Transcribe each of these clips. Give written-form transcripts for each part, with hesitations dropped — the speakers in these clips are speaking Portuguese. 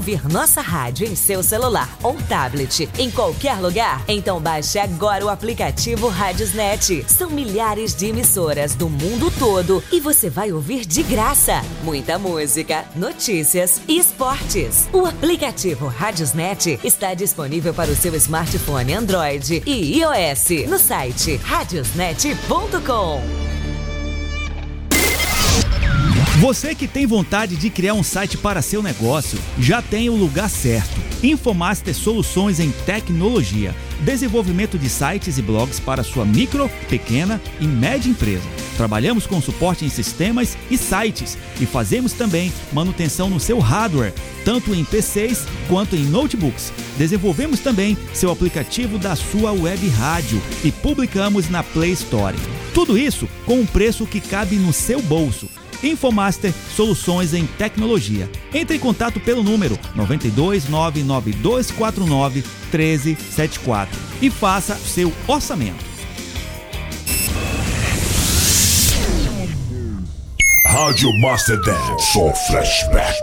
ouvir nossa rádio em seu celular ou tablet, em qualquer lugar? Então baixe agora o aplicativo Radiosnet. São milhares de emissoras do mundo todo e você vai ouvir de graça muita música, notícias e esportes. O aplicativo Radiosnet está disponível para o seu smartphone Android e iOS no site radiosnet.com. Você que tem vontade de criar um site para seu negócio, já tem o lugar certo. Infomaster Soluções em Tecnologia. Desenvolvimento de sites e blogs para sua micro, pequena e média empresa. Trabalhamos com suporte em sistemas e sites e fazemos também manutenção no seu hardware, tanto em PCs quanto em notebooks. Desenvolvemos também seu aplicativo da sua web rádio e publicamos na Play Store. Tudo isso com um preço que cabe no seu bolso. Infomaster Soluções em Tecnologia. Entre em contato pelo número 92992491374 e faça seu orçamento. Rádio Master Dance, só flashback.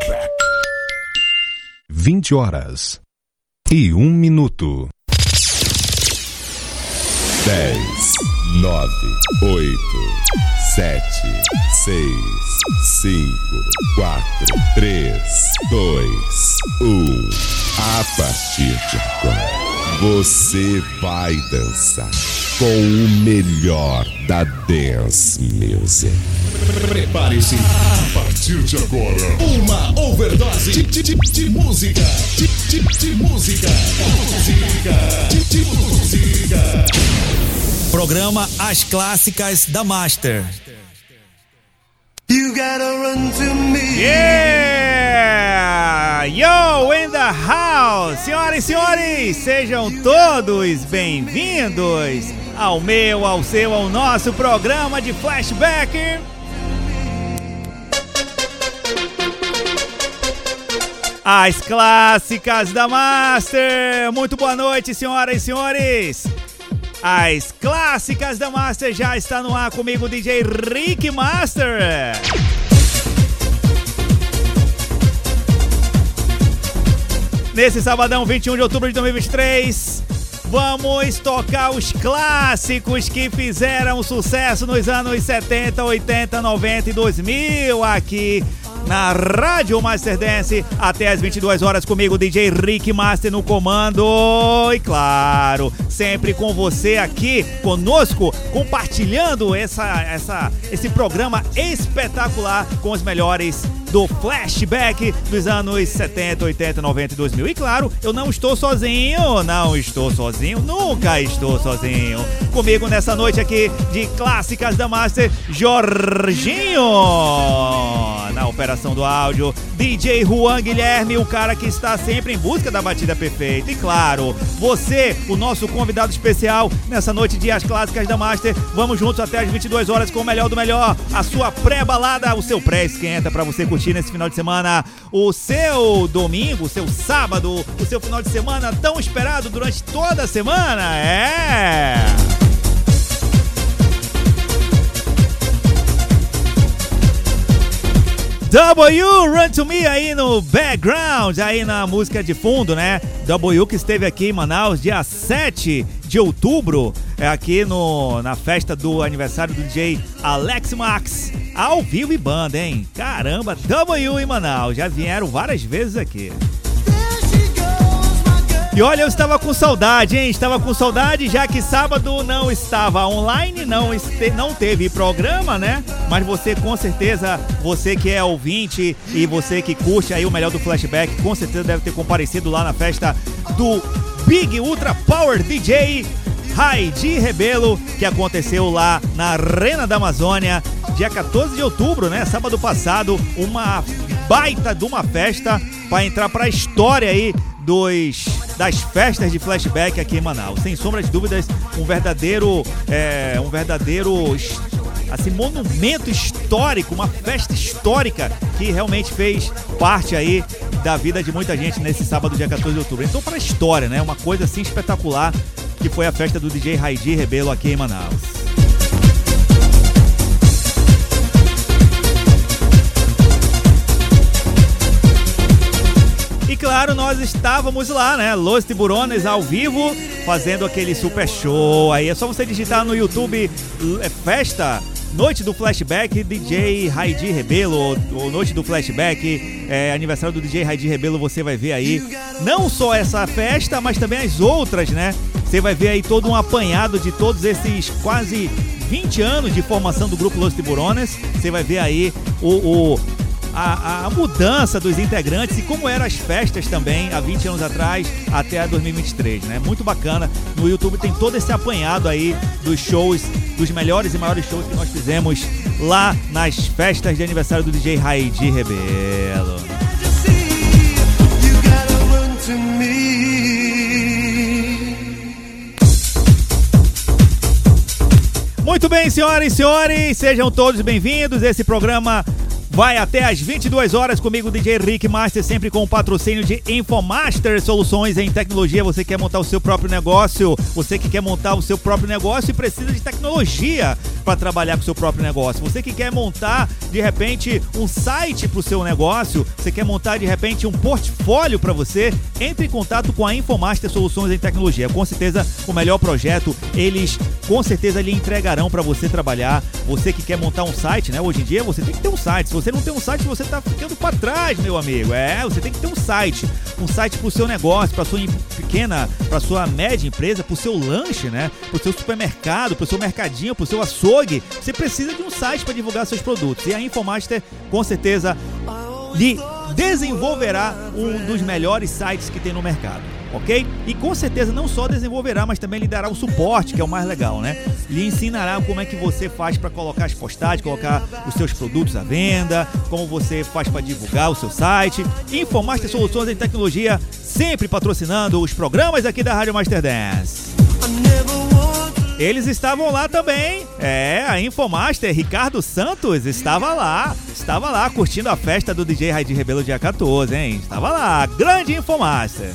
20 horas e 1 minuto. 10, 9, 8, 7, 6, 5, 4, 3, 2, 1. A partir de agora, você vai dançar com o melhor da Dance Music. Prepare-se, a partir de agora, uma overdose de música. De música. Programa As Clássicas da Master. You gotta run to me. Yeah! Yo, in the house! Senhoras e senhores, sejam todos bem-vindos ao meu, ao seu, ao nosso programa de flashback. As Clássicas da Master. Muito boa noite, senhoras e senhores. As Clássicas da Master já está no ar comigo, DJ Rick Master. Nesse sabadão, 21 de outubro de 2023, vamos tocar os clássicos que fizeram sucesso nos anos 70, 80, 90 e 2000 aqui na Rádio Master Dance, até as 22 horas comigo, DJ Rick Master no comando. E claro, sempre com você aqui conosco, compartilhando esse programa espetacular com os melhores do flashback dos anos 70, 80, 90 e 2000. E claro, eu não estou sozinho, nunca estou sozinho. Comigo nessa noite aqui de Clássicas da Master, Jorginho. Na operação do áudio, DJ Juan Guilherme, o cara que está sempre em busca da batida perfeita. E claro, você, o nosso convidado especial nessa noite de As Clássicas da Master. Vamos juntos até as 22 horas com o melhor do melhor, a sua pré-balada, o seu pré-esquenta para você curtir nesse final de semana, o seu domingo, o seu sábado, o seu final de semana tão esperado durante toda a semana. W, Run to Me aí no background, aí na música de fundo, né? W que esteve aqui em Manaus dia 7 de outubro, aqui na festa do aniversário do DJ Alex Max, ao vivo e banda, hein? Caramba, W em Manaus, já vieram várias vezes aqui. E olha, eu estava com saudade, hein? Estava com saudade, já que sábado não estava online, não teve programa, né? Mas você, com certeza, você que é ouvinte e você que curte aí o melhor do flashback, com certeza deve ter comparecido lá na festa do Big Ultra Power DJ Raidi Rebelo, que aconteceu lá na Arena da Amazônia, dia 14 de outubro, né? Sábado passado, uma baita de uma festa para entrar para a história aí das festas de flashback aqui em Manaus. Sem sombra de dúvidas, um verdadeiro assim, monumento histórico, uma festa histórica que realmente fez parte aí da vida de muita gente nesse sábado, dia 14 de outubro. Então, para a história, né? Uma coisa assim espetacular que foi a festa do DJ Raidi Rebelo aqui em Manaus. E claro, claro, nós estávamos lá, né? Los Tiburones ao vivo, fazendo aquele super show. Aí é só você digitar no YouTube Festa Noite do Flashback, DJ Raidi Rebelo, ou Noite do Flashback, aniversário do DJ Raidi Rebelo, você vai ver aí não só essa festa, mas também as outras, né? Você vai ver aí todo um apanhado de todos esses quase 20 anos de formação do grupo Los Tiburones. Você vai ver aí a mudança dos integrantes e como eram as festas também há 20 anos atrás até 2023, né? Muito bacana. No YouTube tem todo esse apanhado aí dos shows, dos melhores e maiores shows que nós fizemos lá nas festas de aniversário do DJ Raidi Rebelo. Muito bem, senhoras e senhores, sejam todos bem-vindos. Esse programa vai até às 22 horas comigo, DJ Rick Master, sempre com o patrocínio de Infomaster Soluções em Tecnologia. Você quer montar o seu próprio negócio, você que quer montar o seu próprio negócio e precisa de tecnologia para trabalhar com o seu próprio negócio. Você que quer montar, de repente, um site para o seu negócio, você quer montar, de repente, um portfólio para você, entre em contato com a Infomaster Soluções em Tecnologia. Com certeza, o melhor projeto, eles com certeza lhe entregarão para você trabalhar. Você que quer montar um site, né? Hoje em dia, você tem que ter um site. Se você não tem um site, você tá ficando para trás, meu amigo. Você tem que ter um site pro seu negócio, pra sua pequena, pra sua média empresa, pro seu lanche, né? Pro seu supermercado, pro seu mercadinho, pro seu açougue. Você precisa de um site para divulgar seus produtos. E a Infomaster, com certeza, lhe desenvolverá um dos melhores sites que tem no mercado, ok? E com certeza não só desenvolverá, mas também lhe dará o suporte, que é o mais legal, né? Lhe ensinará como é que você faz para colocar as postagens, colocar os seus produtos à venda, como você faz para divulgar o seu site. Infomaster Soluções em Tecnologia, sempre patrocinando os programas aqui da Rádio Master Dance. Eles estavam lá também, a Infomaster, Ricardo Santos estava lá curtindo a festa do DJ Raidi Rebelo dia 14, hein? Estava lá, grande Infomaster.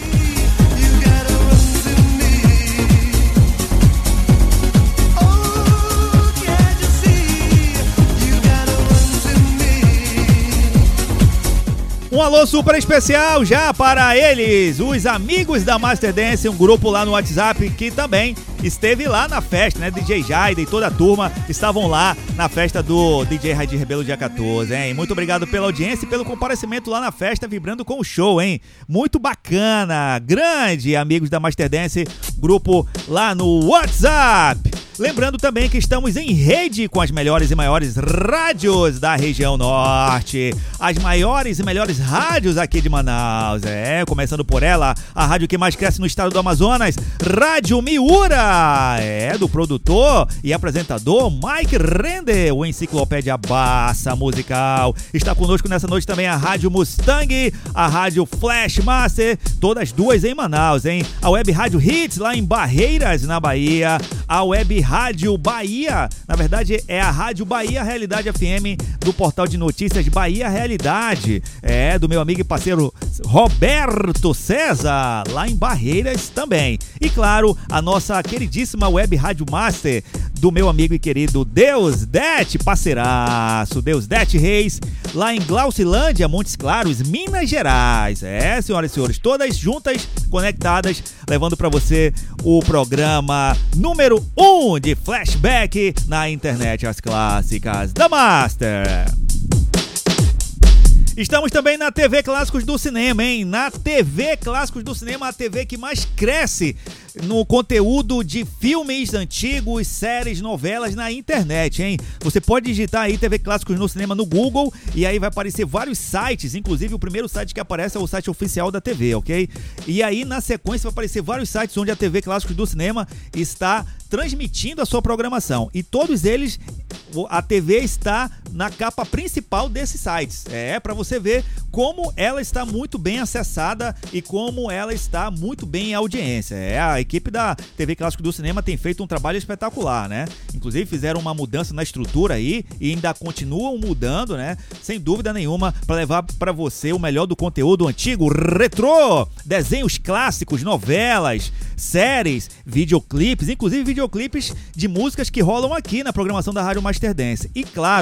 Um alô super especial já para eles, os amigos da Master Dance, um grupo lá no WhatsApp que também esteve lá na festa, né? DJ Jaida e toda a turma estavam lá na festa do DJ Raidi Rebelo dia 14, hein? Muito obrigado pela audiência e pelo comparecimento lá na festa, vibrando com o show, hein? Muito bacana, grande, amigos da Master Dance, grupo lá no WhatsApp. Lembrando também que estamos em rede com as melhores e maiores rádios da região norte. As maiores e melhores rádios aqui de Manaus. Começando por ela, a rádio que mais cresce no estado do Amazonas, Rádio Miura. Do produtor e apresentador Mike Render, o Enciclopédia Bassa Musical. Está conosco nessa noite também a Rádio Mustang, a Rádio Flashmaster, todas duas em Manaus, hein? A Web Rádio Hits lá em Barreiras, na Bahia. A Web Rádio Bahia, na verdade é a Rádio Bahia Realidade FM do portal de notícias Bahia Realidade, do meu amigo e parceiro Roberto César, lá em Barreiras também. E claro, a nossa queridíssima Web Rádio Master do meu amigo e querido Deusdete, parceiraço, Deusdete Reis, lá em Glaucilândia, Montes Claros, Minas Gerais. Senhoras e senhores, todas juntas, conectadas, levando para você o programa número 1 de Flashback na internet, as clássicas da Master. Estamos também na TV Clássicos do Cinema, hein? Na TV Clássicos do Cinema, a TV que mais cresce no conteúdo de filmes antigos, séries, novelas na internet, hein? Você pode digitar aí TV Clássicos no Cinema no Google e aí vai aparecer vários sites, inclusive o primeiro site que aparece é o site oficial da TV, ok? E aí na sequência vai aparecer vários sites onde a TV Clássicos do Cinema está transmitindo a sua programação e todos eles, a TV está na capa principal desses sites. Para você ver como ela está muito bem acessada e como ela está muito bem em audiência. A equipe da TV Clássico do Cinema tem feito um trabalho espetacular, né? Inclusive fizeram uma mudança na estrutura aí e ainda continuam mudando, né? Sem dúvida nenhuma, para levar para você o melhor do conteúdo antigo, retrô, desenhos clássicos, novelas, séries, videoclipes, inclusive videoclipes de músicas que rolam aqui na programação da Rádio Master Dance. E claro,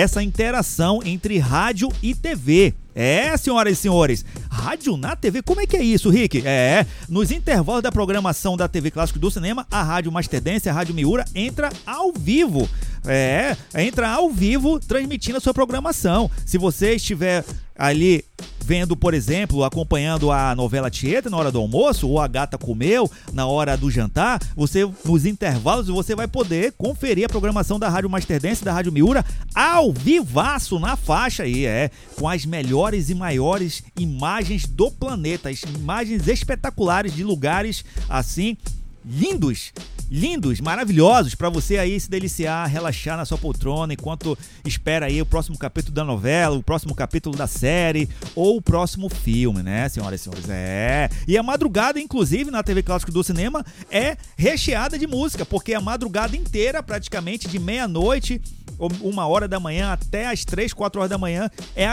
essa interação entre rádio e TV. Senhoras e senhores, rádio na TV, como é que é isso, Rick? Nos intervalos da programação da TV Clássicos do Cinema, a Rádio Master Dance, a Rádio Miura, entra ao vivo. Entra ao vivo transmitindo a sua programação. Se você estiver ali vendo, por exemplo, acompanhando a novela Tieta na hora do almoço, ou a Gata Comeu na hora do jantar, você, nos intervalos, você vai poder conferir a programação da Rádio Master Dance e da Rádio Miura ao vivaço na faixa aí, com as melhores e maiores imagens do planeta, as imagens espetaculares de lugares assim lindos, maravilhosos, para você aí se deliciar, relaxar na sua poltrona enquanto espera aí o próximo capítulo da novela, o próximo capítulo da série ou o próximo filme, né, senhoras e senhores? E a madrugada, inclusive, na TV Clássico do Cinema é recheada de música, porque a madrugada inteira, praticamente de meia-noite, 1h da manhã até as 3, 4 horas da manhã,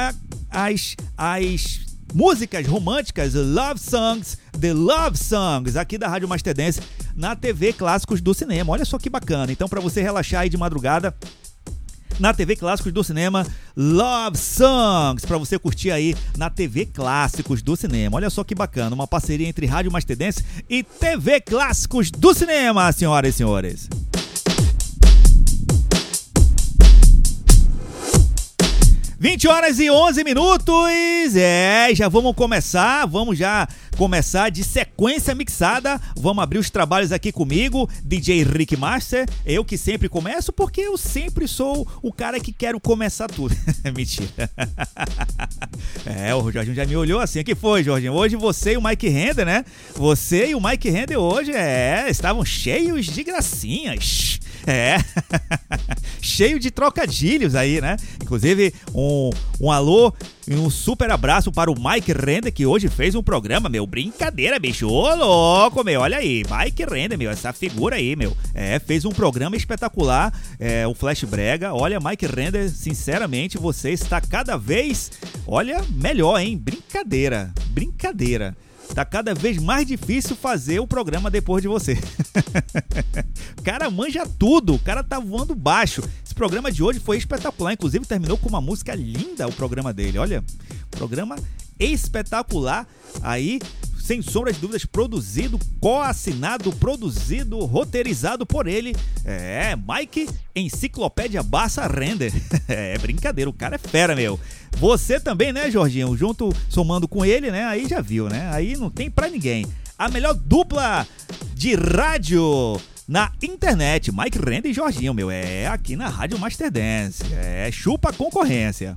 as músicas românticas, The Love Songs, aqui da Rádio Master Dance, na TV Clássicos do Cinema. Olha só que bacana. Então, para você relaxar aí de madrugada, na TV Clássicos do Cinema, Love Songs, para você curtir aí na TV Clássicos do Cinema. Olha só que bacana, uma parceria entre Rádio Master Dance e TV Clássicos do Cinema, senhoras e senhores. 20h11. Já vamos começar de sequência mixada. Vamos abrir os trabalhos aqui comigo, DJ Rick Master. Eu que sempre começo, porque eu sempre sou o cara que quero começar tudo. Mentira. O Jorginho já me olhou assim. O que foi, Jorginho? Hoje você e o Mike Render, né? Você e o Mike Render hoje estavam cheios de gracinhas. Cheio de trocadilhos aí, né? Inclusive, um alô e um super abraço para o Mike Render, que hoje fez um programa, meu. Brincadeira, bicho. Ô, louco, meu. Olha aí. Mike Render, meu. Essa figura aí, meu. Fez um programa espetacular. O Flash Brega. Olha, Mike Render, sinceramente, você está cada vez, melhor, hein? Brincadeira. Tá cada vez mais difícil fazer o programa depois de você. O cara manja tudo, o cara tá voando baixo. Esse programa de hoje foi espetacular, inclusive terminou com uma música linda o programa dele. Olha, programa espetacular aí, sem sombra de dúvidas, produzido, coassinado, roteirizado por ele. Mike Enciclopédia Barça Render. Brincadeira, o cara é fera, meu. Você também, né, Jorginho? Somando com ele, né? Aí já viu, né? Aí não tem pra ninguém. A melhor dupla de rádio na internet, Mike Render e Jorginho, meu. Aqui na Rádio Master Dance. Chupa a concorrência.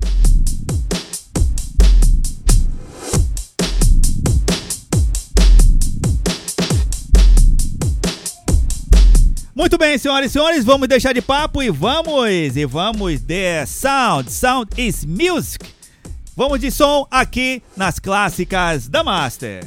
Muito bem, senhoras e senhores, vamos deixar de papo e vamos de sound is music. Vamos de som aqui nas clássicas da Master.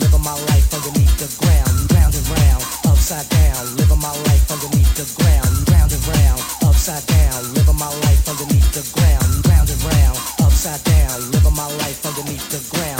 living my life underneath the ground, round and round, upside down, living my life underneath the ground, round and round, upside down, living my life underneath the ground, round and round, upside down, living my life underneath the ground.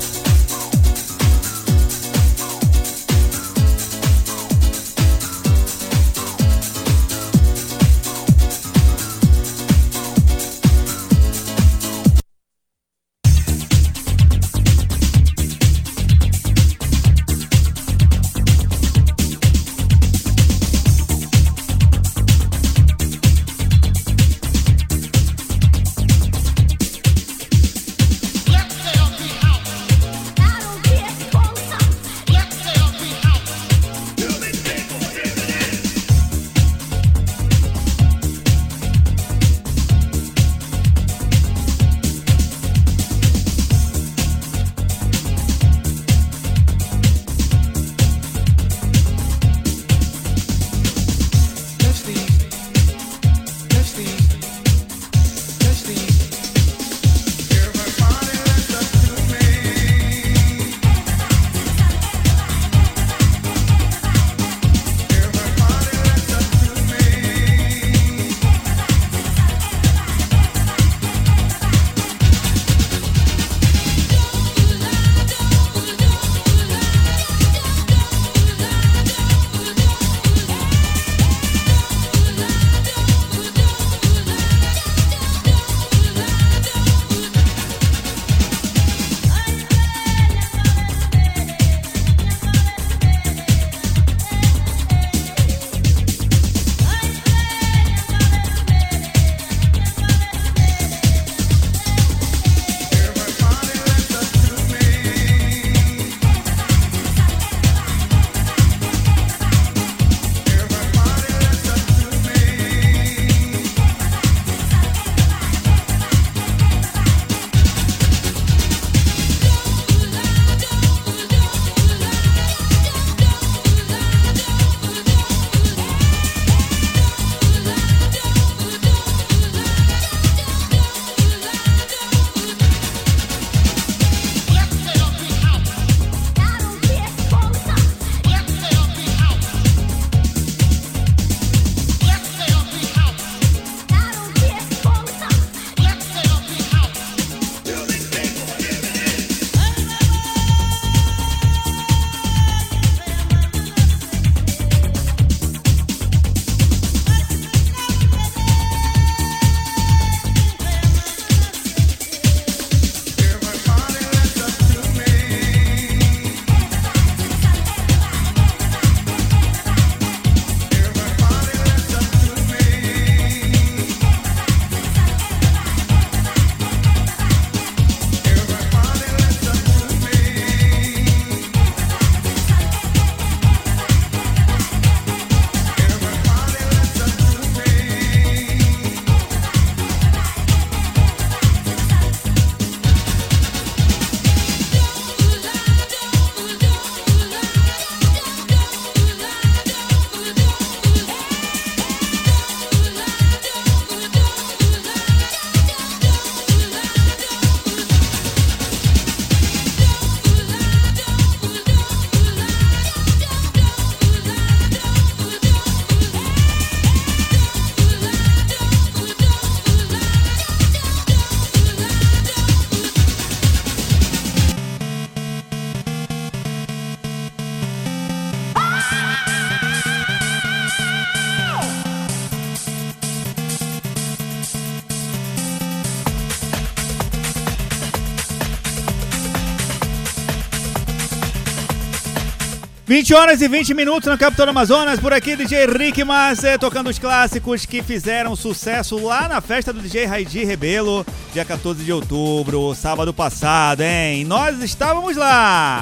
...20 horas e 20 minutos na capital do Amazonas. Por aqui, DJ Rick Master, tocando os clássicos que fizeram sucesso lá na festa do DJ Raidi Rebelo, dia 14 de outubro, sábado passado, hein? Nós estávamos lá!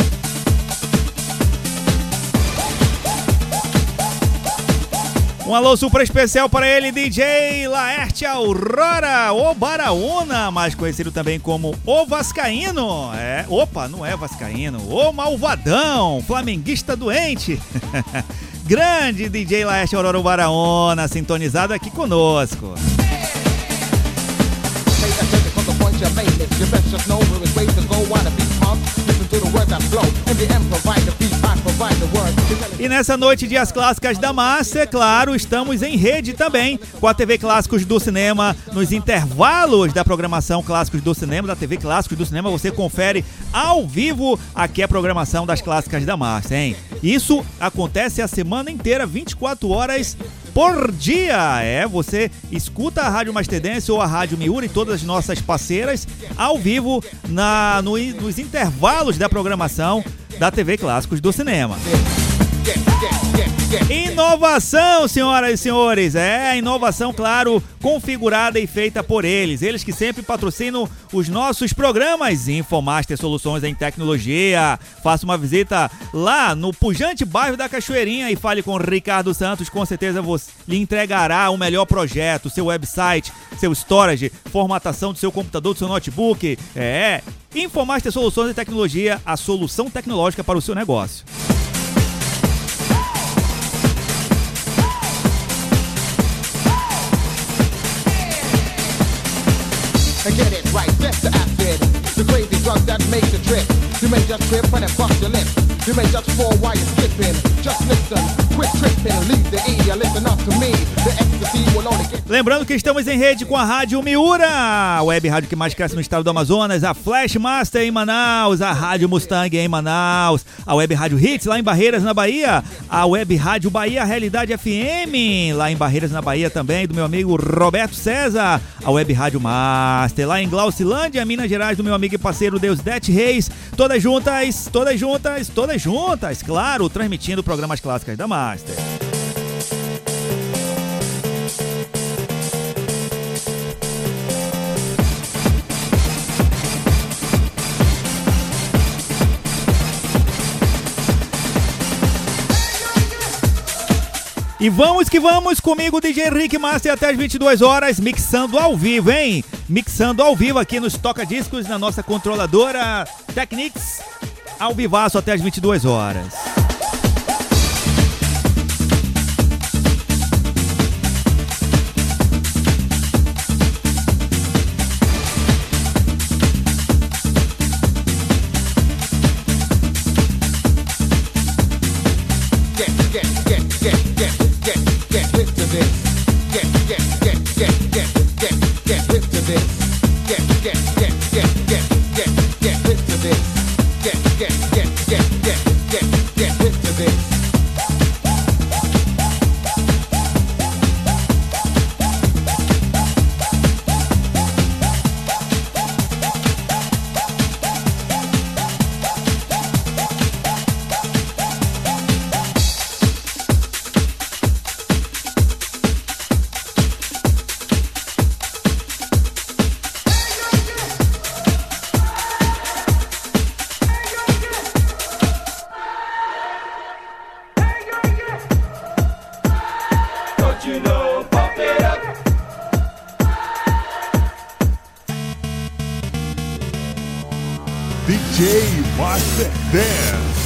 Um alô super especial para ele, DJ Laerte Aurora, o Baraúna, mais conhecido também como o Vascaíno. Não é Vascaíno, o Malvadão, flamenguista doente. Grande DJ Laerte Aurora, o Baraúna, sintonizado aqui conosco. E nessa noite de As Clássicas da Massa, claro, estamos em rede também com a TV Clássicos do Cinema. Nos intervalos da programação Clássicos do Cinema, da TV Clássicos do Cinema, você confere ao vivo aqui a programação das Clássicas da Massa, hein? Isso acontece a semana inteira, 24 horas por dia. Você escuta a Rádio Master Dance ou a Rádio Miura e todas as nossas parceiras ao vivo nos intervalos da programação da TV Clássicos do Cinema. Inovação, senhoras e senhores, inovação, claro, configurada e feita por eles que sempre patrocinam os nossos programas. Infomaster Soluções em Tecnologia. Faça uma visita lá no pujante bairro da Cachoeirinha e fale com Ricardo Santos, com certeza você lhe entregará o melhor projeto, seu website, seu storage, formatação do seu computador, do seu notebook. Infomaster Soluções em Tecnologia, a solução tecnológica para o seu negócio. And get it right, that's the acid. The crazy drug that makes you trip. You may just trip and then bust your lip. You may just fall while you're skipping. Just listen, quit tripping, leave the ear, listen up to me. The ecstasy will only get... Lembrando que estamos em rede com a Rádio Miura, a web rádio que mais cresce no estado do Amazonas, a Flash Master em Manaus, a Rádio Mustang em Manaus, a web rádio Hits lá em Barreiras, na Bahia, a web rádio Bahia Realidade FM lá em Barreiras, na Bahia também, do meu amigo Roberto César, a web rádio Master lá em Glaucilândia, Minas Gerais, do meu amigo e parceiro Deusdete Reis, todas juntas, claro, transmitindo programas clássicos da Master. E vamos que vamos comigo, DJ Rick Master, até as 22 horas, mixando ao vivo, hein? Mixando ao vivo aqui nos Toca Discos, na nossa controladora Technics, ao vivaço até as 22 horas. DJ Master Dance.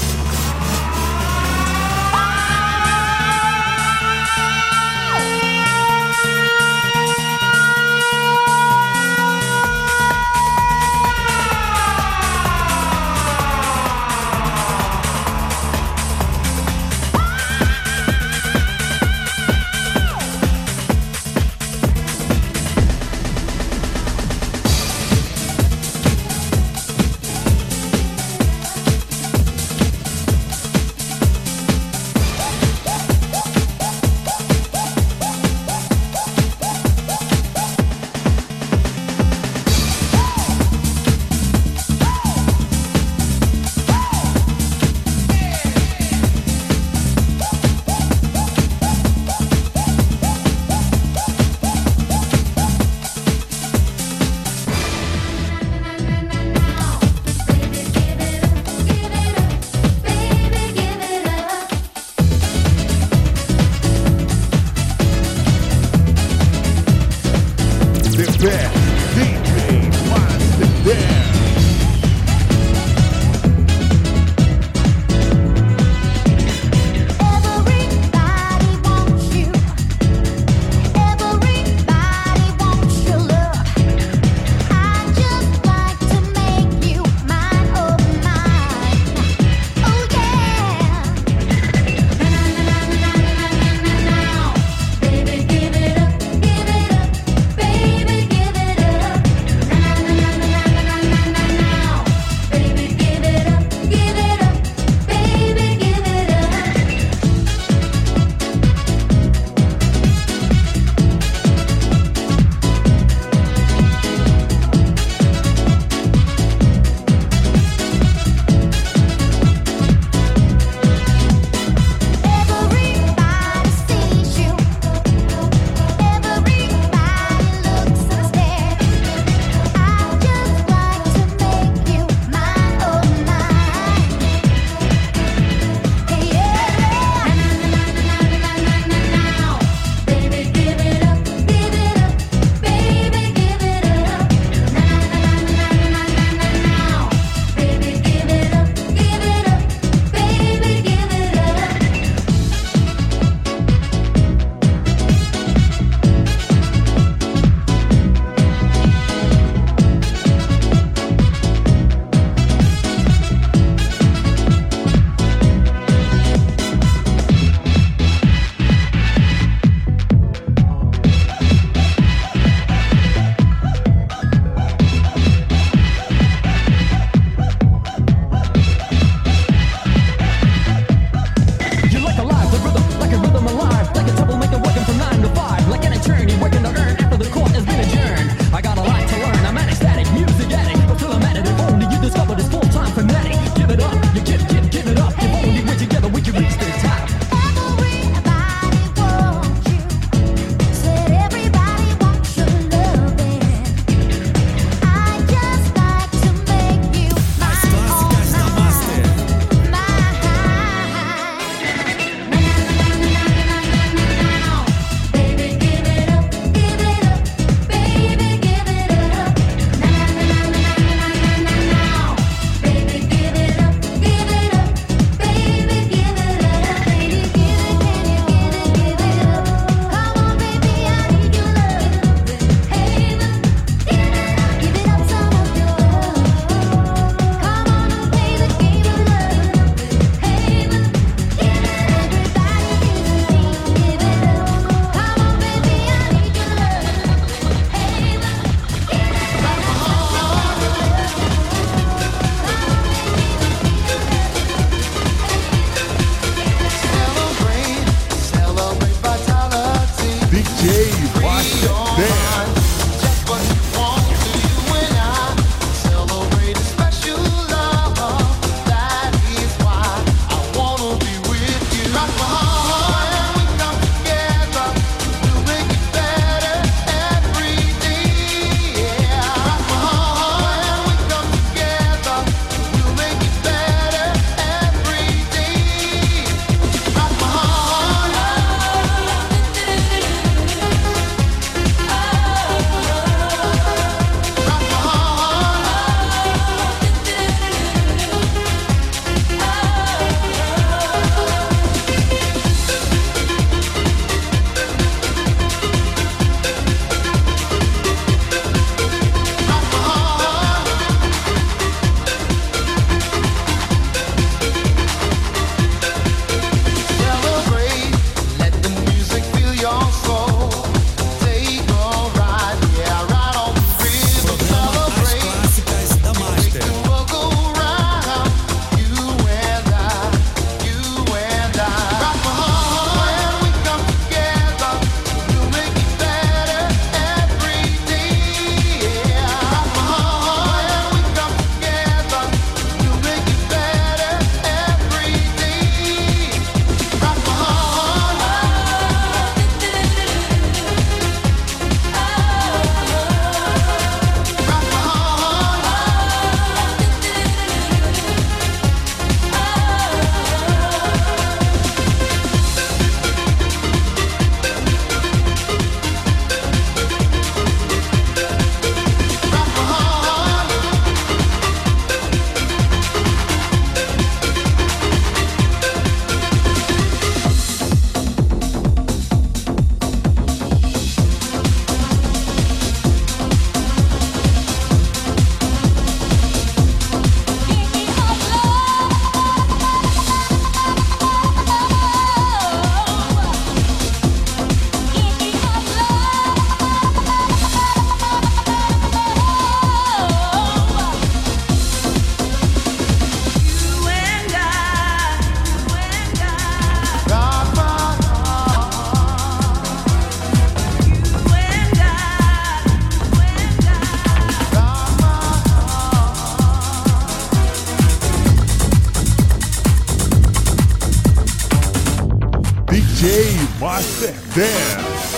DJ Master Dance.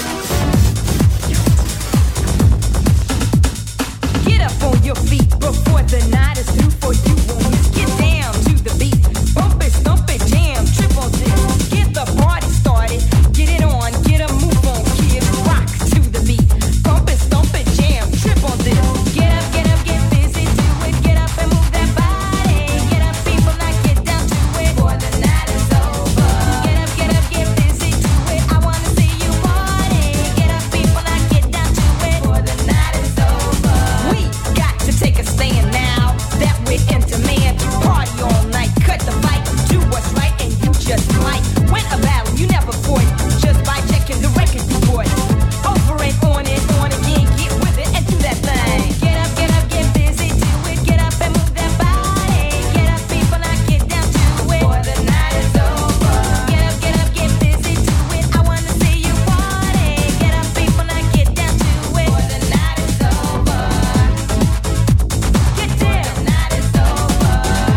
Get up on your feet before the night is through for you. Won't get down to the beat. Bump it, stomp it, jam, trip on this. Get the party started. Get it on, get a move on, kids. Rock to the beat. Bump it, stomp it, jam, trip on this. Get up, get busy, do it. Get up and move that body. Get up, people, now get down to it. Before the night is over. Get up, get busy, do it. I wanna see you party. Get up, people, now get down to it. Before the night is over. We got to take a stand now that we're in demand. Party all night, cut the fight, do what's right, and you just might win a battle you never fought just by checking the record you bought. Over and on again, get with it and do that thing. Get up, get busy, do it. Get up and move that body. Get up, people, now get down to it. Before the night is over. Get up, get busy, do it. I wanna see you party. Get up, people, now get down to it. Before the night is over. Get down. The night is over.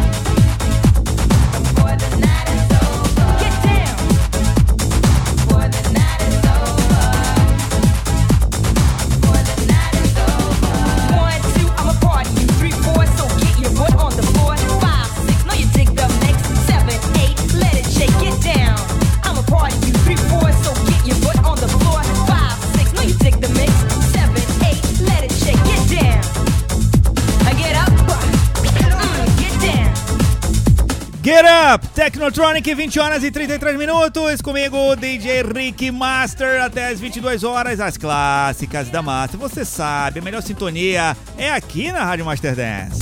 Before the night is over. Get down. Before the night is over. Before the night is over. 1, 2, I'm a party you. 3, 4, so get your butt on the floor. 5, 6, know you dig the mix. 7, 8, let it shake. Get down. I'm a party you. 3, 4, so get your butt on the floor. 5, 6, know you dig the mix. 7, 8, let it shake. Get down. I get up. Get down. Get Up, Technotronic, 20 horas e 33 minutos. Comigo, DJ Rick Master, até as 22 horas, as clássicas da Master. Você sabe, a melhor sintonia é aqui na Rádio Master Dance.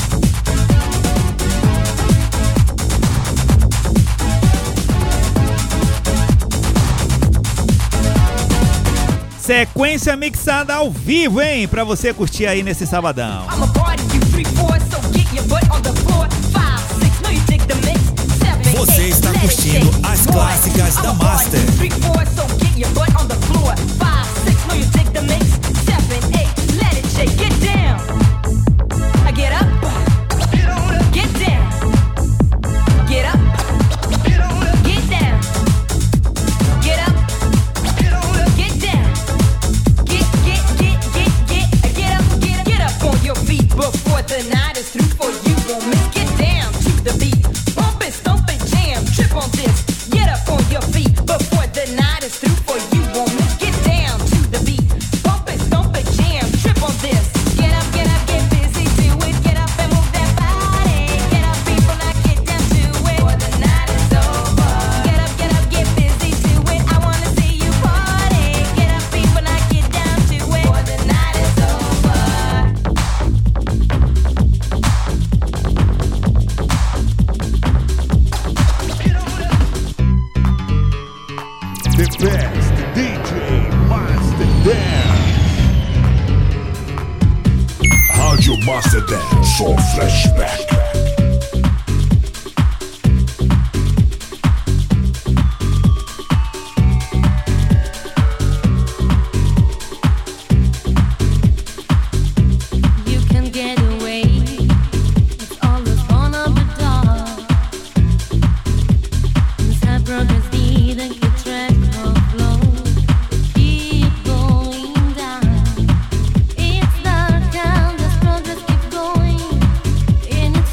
Sequência mixada ao vivo, hein? Pra você curtir aí nesse sabadão. I'm a party you. 3, 4, so get your butt on the floor. 5, 6, know you dig the mix. 7, Você 8, está let it curtindo shake. as Boy, clássicas I'm da a party Master. you. 3, 4, so get your butt on the floor. 5, 6, know you dig the mix. 7, 8, let it shake. Get down. I get up. Get down. Get up. Get down. Get up. Get down. Get up on your feet before the night is through for you. Won't miss. Get down to the beat. Bump it, stomp it, jam, trip on this. Get up on your feet before the night is through for you. Won't miss. Get down to the beat. Bump it, stomp it, jam, trip on this. Get up, get busy, do it. Get up and move that body. Get up, people, now get down to it. Before the night is over. Get up, get busy, do it. I wanna see you party. Get up, people, now get down to it. Before the night is over. The best DJ Master Dance. Rádio Master Dance, só flashback. You can get away. It's all the fun of the dark. Inside brothers need and keep track of flow. Keep going down. It's dark and this progress keep going. And it's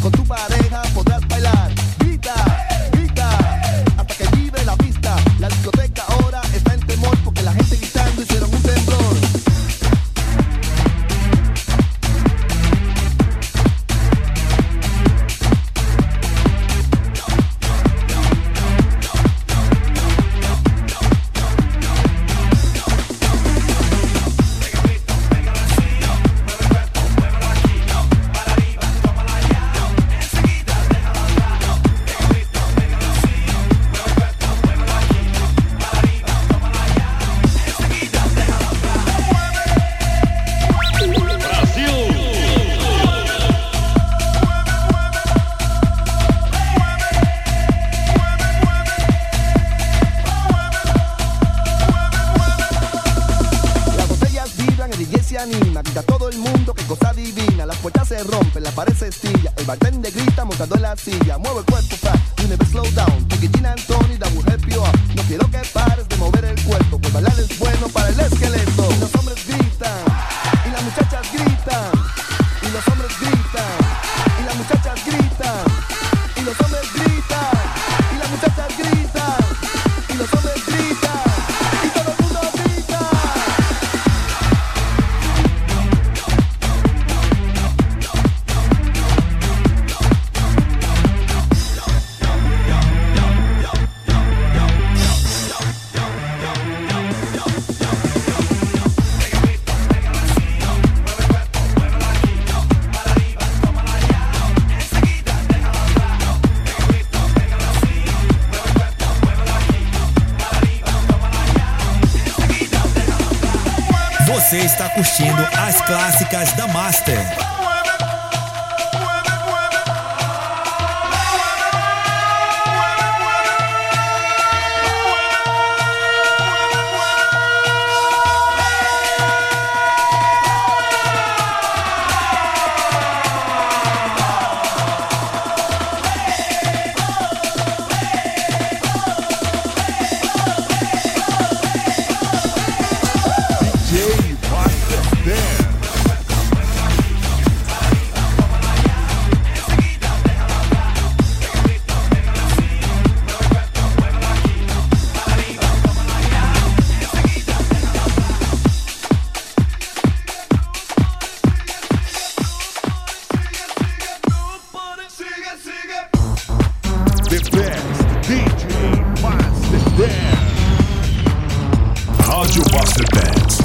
Con tu pareja podrás bailar. Grita, grita, hasta que vibre la pista. La discoteca ahora está en temor porque la gente gritando hicieron un temblor. Grita todo el mundo, qué cosa divina. Las puertas se rompen, la pared se estilla. El bartender grita montando en la silla. Mueve el cuerpo fast, you never slow down. Take it, Gin and Tony, that will help you out. No quiero que pares de mover el cuerpo, pues bailar es bueno para el esqueleto. Y los hombres gritan, y las muchachas gritan. Y los hombres gritan, y las muchachas gritan. Y los hombres gritan, y las muchachas gritan. Y los hombres gritan, y todo el mundo grita. Você está curtindo as clássicas da Master. Rádio Master Dance.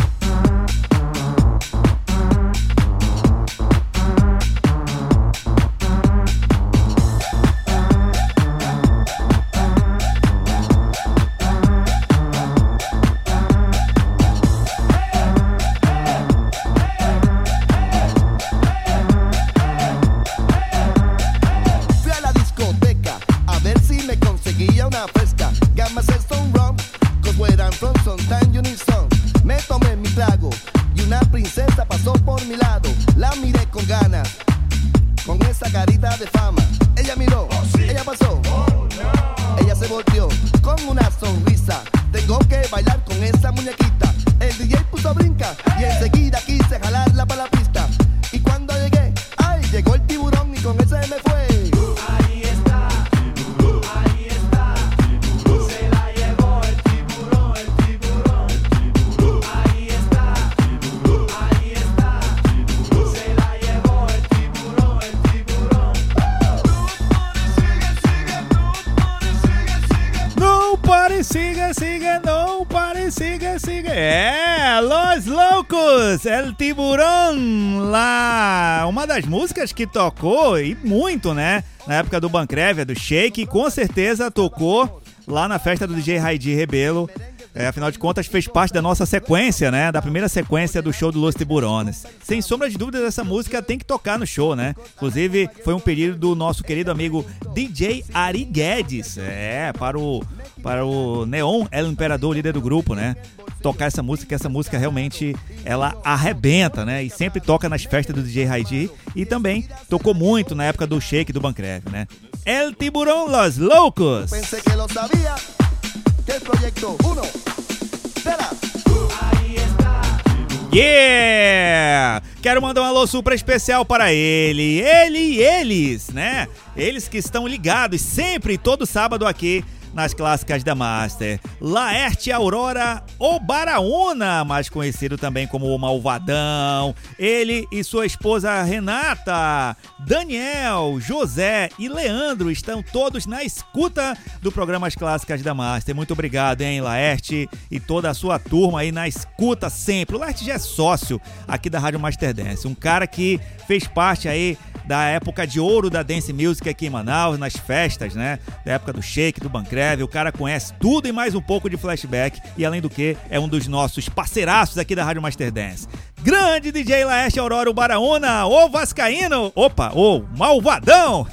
Fui a la discoteca a ver si me conseguía una fresca. Got myself some rum, 'cause where I'm from sometimes you need some. Me tomé mi trago y una princesa pasó por mi lado. La miré con ganas, con esa carita de fama. Ella miró, ella pasó, ella se volteó con una sonrisa. Tengo que bailar con esa muñequita. El DJ puso a brincar y enseguida quise jalarla para la pista. Y cuando llegué, ay, llegó el tiburón y con ese me fue. Ahí está, se la llevó el tiburón, el tiburón. Ahí está, se la llevó el tiburón, el tiburón. Não pare, siga, siga, não pare, siga, siga. É, Los Loucos, El Tiburón, lá, uma das músicas que tocou, e muito, né, na época do Bancrévia, do Shake, com certeza tocou lá na festa do DJ Raidi Rebelo. Afinal de contas, fez parte da nossa sequência, né? Da primeira sequência do show do Los Tiburones. Sem sombra de dúvidas, essa música tem que tocar no show, né? Inclusive, foi um pedido do nosso querido amigo DJ Ari Guedes. Para o Neon, El Imperador, líder do grupo, né? Tocar essa música realmente, ela arrebenta, né? E sempre toca nas festas do DJ Raidi. E também tocou muito na época do Shake do Bancrévia, né? El Tiburón, Los Loucos. Pensé que lo sabía, que el proyecto 1 será. Yeah! Quero mandar um alô super especial para ele e eles, né? Eles que estão ligados sempre, todo sábado aqui nas clássicas da Master. Laerte Aurora Obaraúna, mais conhecido também como o Malvadão. Ele e sua esposa Renata, Daniel, José e Leandro estão todos na escuta do programa As Clássicas da Master. Muito obrigado, hein, Laerte, e toda a sua turma aí na escuta sempre. O Laerte já é sócio aqui da Rádio Master Dance, um cara que fez parte aí da época de ouro da Dance Music aqui em Manaus, nas festas, né? Da época do Shake, do Bancreve. O cara conhece tudo e mais um pouco de flashback. E além do que, é um dos nossos parceiraços aqui da Rádio Master Dance. Grande DJ Laerte Aurora Ubaraúna, o Vascaíno, o Malvadão.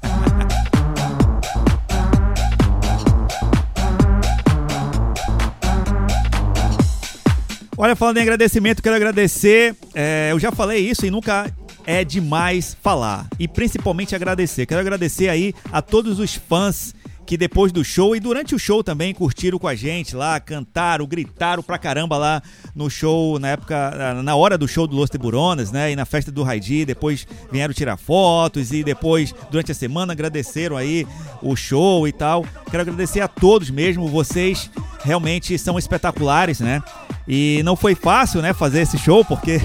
Olha, falando em agradecimento, quero agradecer, eu já falei isso e nunca é demais falar, e principalmente agradecer. Quero agradecer aí a todos os fãs que depois do show e durante o show também curtiram com a gente lá, cantaram, gritaram pra caramba lá no show, na hora do show do Los Tiburones, né, e na festa do Raidi. Depois vieram tirar fotos e depois, durante a semana, agradeceram aí o show e tal. Quero agradecer a todos mesmo, vocês realmente são espetaculares, né, e não foi fácil, né, fazer esse show, porque...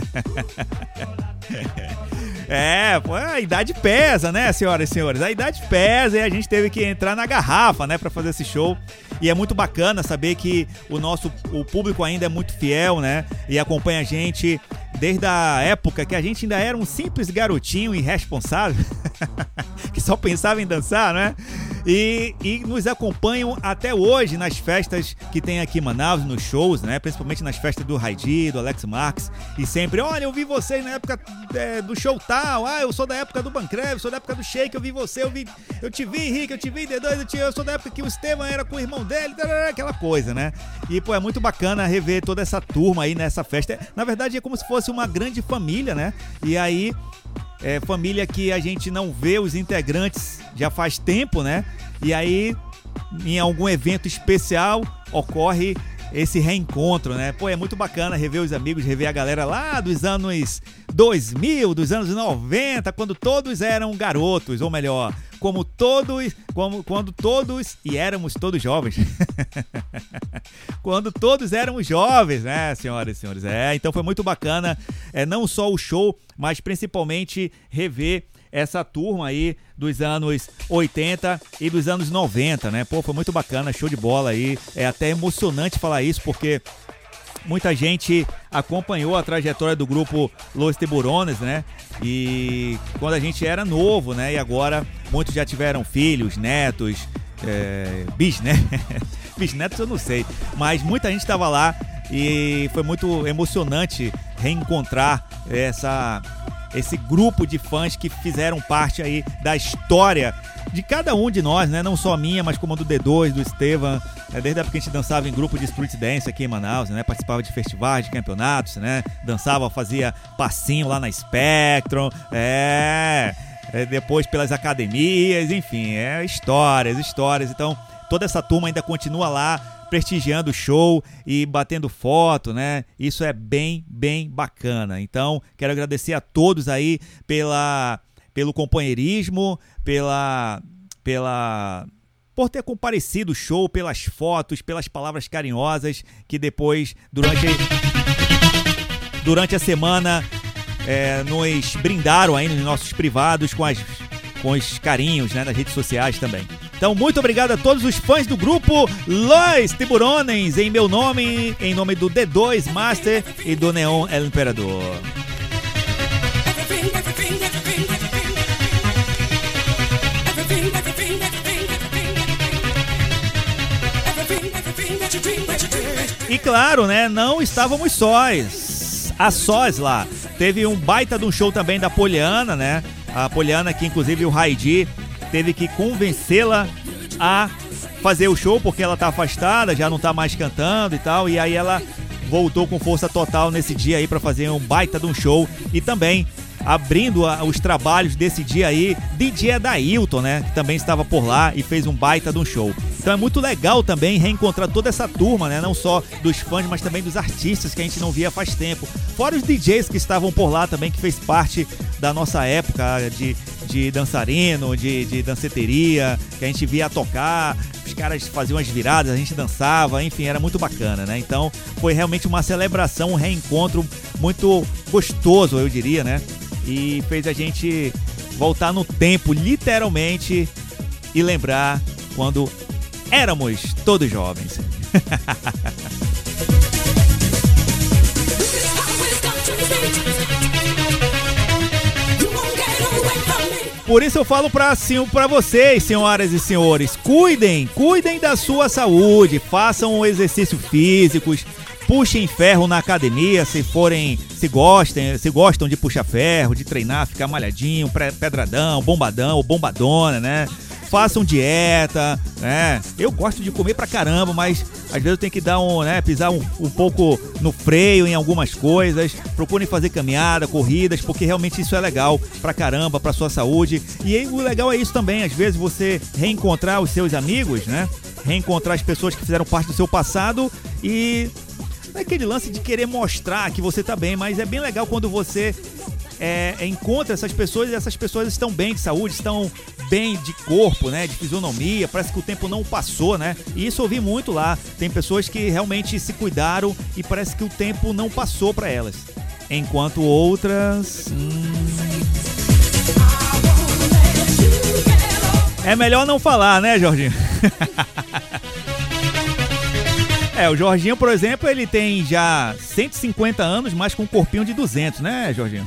a idade pesa, né, senhoras e senhores? A idade pesa e a gente teve que entrar na garrafa, né, pra fazer esse show. E é muito bacana saber que o público ainda é muito fiel, né, e acompanha a gente desde a época que a gente ainda era um simples garotinho irresponsável que só pensava em dançar, né? E nos acompanham até hoje nas festas que tem aqui em Manaus, nos shows, né? Principalmente nas festas do Raidi, do Alex Marques. E sempre, olha, eu vi vocês na época do show tal. Ah, eu sou da época do Bancreve, sou da época do Shake, eu vi você, eu te vi, Henrique, eu te vi, D2, eu sou da época que o Estevam era com o irmão dele, aquela coisa, né? E, pô, é muito bacana rever toda essa turma aí nessa festa. Na verdade, é como se fosse uma grande família, né? E aí... família que a gente não vê os integrantes já faz tempo, né? E aí, em algum evento especial, ocorre esse reencontro, né? Pô, é muito bacana rever os amigos, rever a galera lá dos anos 2000, dos anos 90, quando todos eram garotos, ou melhor, quando todos, e éramos todos jovens. Quando todos éramos jovens, né, senhoras e senhores? Então foi muito bacana, não só o show, mas principalmente rever essa turma aí dos anos 80 e dos anos 90, né? Pô, foi muito bacana, show de bola aí. É até emocionante falar isso, porque muita gente acompanhou a trajetória do grupo Los Tiburones, né? E quando a gente era novo, né? E agora muitos já tiveram filhos, netos, bisnetos eu não sei, mas muita gente estava lá e foi muito emocionante reencontrar esse grupo de fãs que fizeram parte aí da história de cada um de nós, né? Não só a minha, mas como a do D2, do Estevam, desde a época que a gente dançava em grupo de street dance aqui em Manaus, né? Participava de festivais, de campeonatos, né? Dançava, fazia passinho lá na Spectrum, depois pelas academias, enfim, histórias. Então, toda essa turma ainda continua lá, prestigiando o show e batendo foto, né? Isso é bem, bem bacana. Então, quero agradecer a todos aí pelo companheirismo, por ter comparecido o show, pelas fotos, pelas palavras carinhosas que depois, durante a semana, nos brindaram aí nos nossos privados com os carinhos, né, nas redes sociais também. Então, muito obrigado a todos os fãs do grupo Los Tiburones, em meu nome, em nome do D2 Master e do Neon El Imperador. E claro, né, não estávamos sós, a sós lá. Teve um baita de um show também da Poliana, né? A Poliana, que inclusive o Raidi teve que convencê-la a fazer o show, porque ela tá afastada, já não tá mais cantando e tal, e aí ela voltou com força total nesse dia aí pra fazer um baita de um show. E também abrindo os trabalhos desse dia aí, DJ Adailton, né, que também estava por lá e fez um baita de um show. Então Então é muito legal também reencontrar toda essa turma, né? Não só dos fãs, mas também dos artistas que a gente não via faz tempo. Fora os DJs que estavam por lá também, que fez parte da nossa época de dançarino, de danceteria, que a gente via tocar, os caras faziam as viradas, a gente dançava, enfim, era muito bacana, né? Então foi realmente uma celebração, um reencontro muito gostoso, eu diria, né? E fez a gente voltar no tempo, literalmente, e lembrar quando éramos todos jovens. Por isso eu falo pra vocês, senhoras e senhores, cuidem da sua saúde, façam exercícios físicos, puxem ferro na academia, se gostam de puxar ferro, de treinar, ficar malhadinho, pedradão, bombadão ou bombadona, né? Façam dieta, né? Eu gosto de comer pra caramba, mas às vezes eu tenho que dar pisar um pouco no freio em algumas coisas. Procurem fazer caminhada, corridas, porque realmente isso é legal pra caramba, pra sua saúde. E aí, o legal é isso também, às vezes você reencontrar os seus amigos, né? Reencontrar as pessoas que fizeram parte do seu passado e não é aquele lance de querer mostrar que você tá bem, mas é bem legal quando você encontra essas pessoas e essas pessoas estão bem de saúde, estão bem de corpo, né, de fisionomia, parece que o tempo não passou, né, e isso eu vi muito lá, tem pessoas que realmente se cuidaram e parece que o tempo não passou para elas, enquanto outras... É melhor não falar, né, Jorginho? O Jorginho, por exemplo, ele tem já 150 anos, mas com um corpinho de 200, né, Jorginho?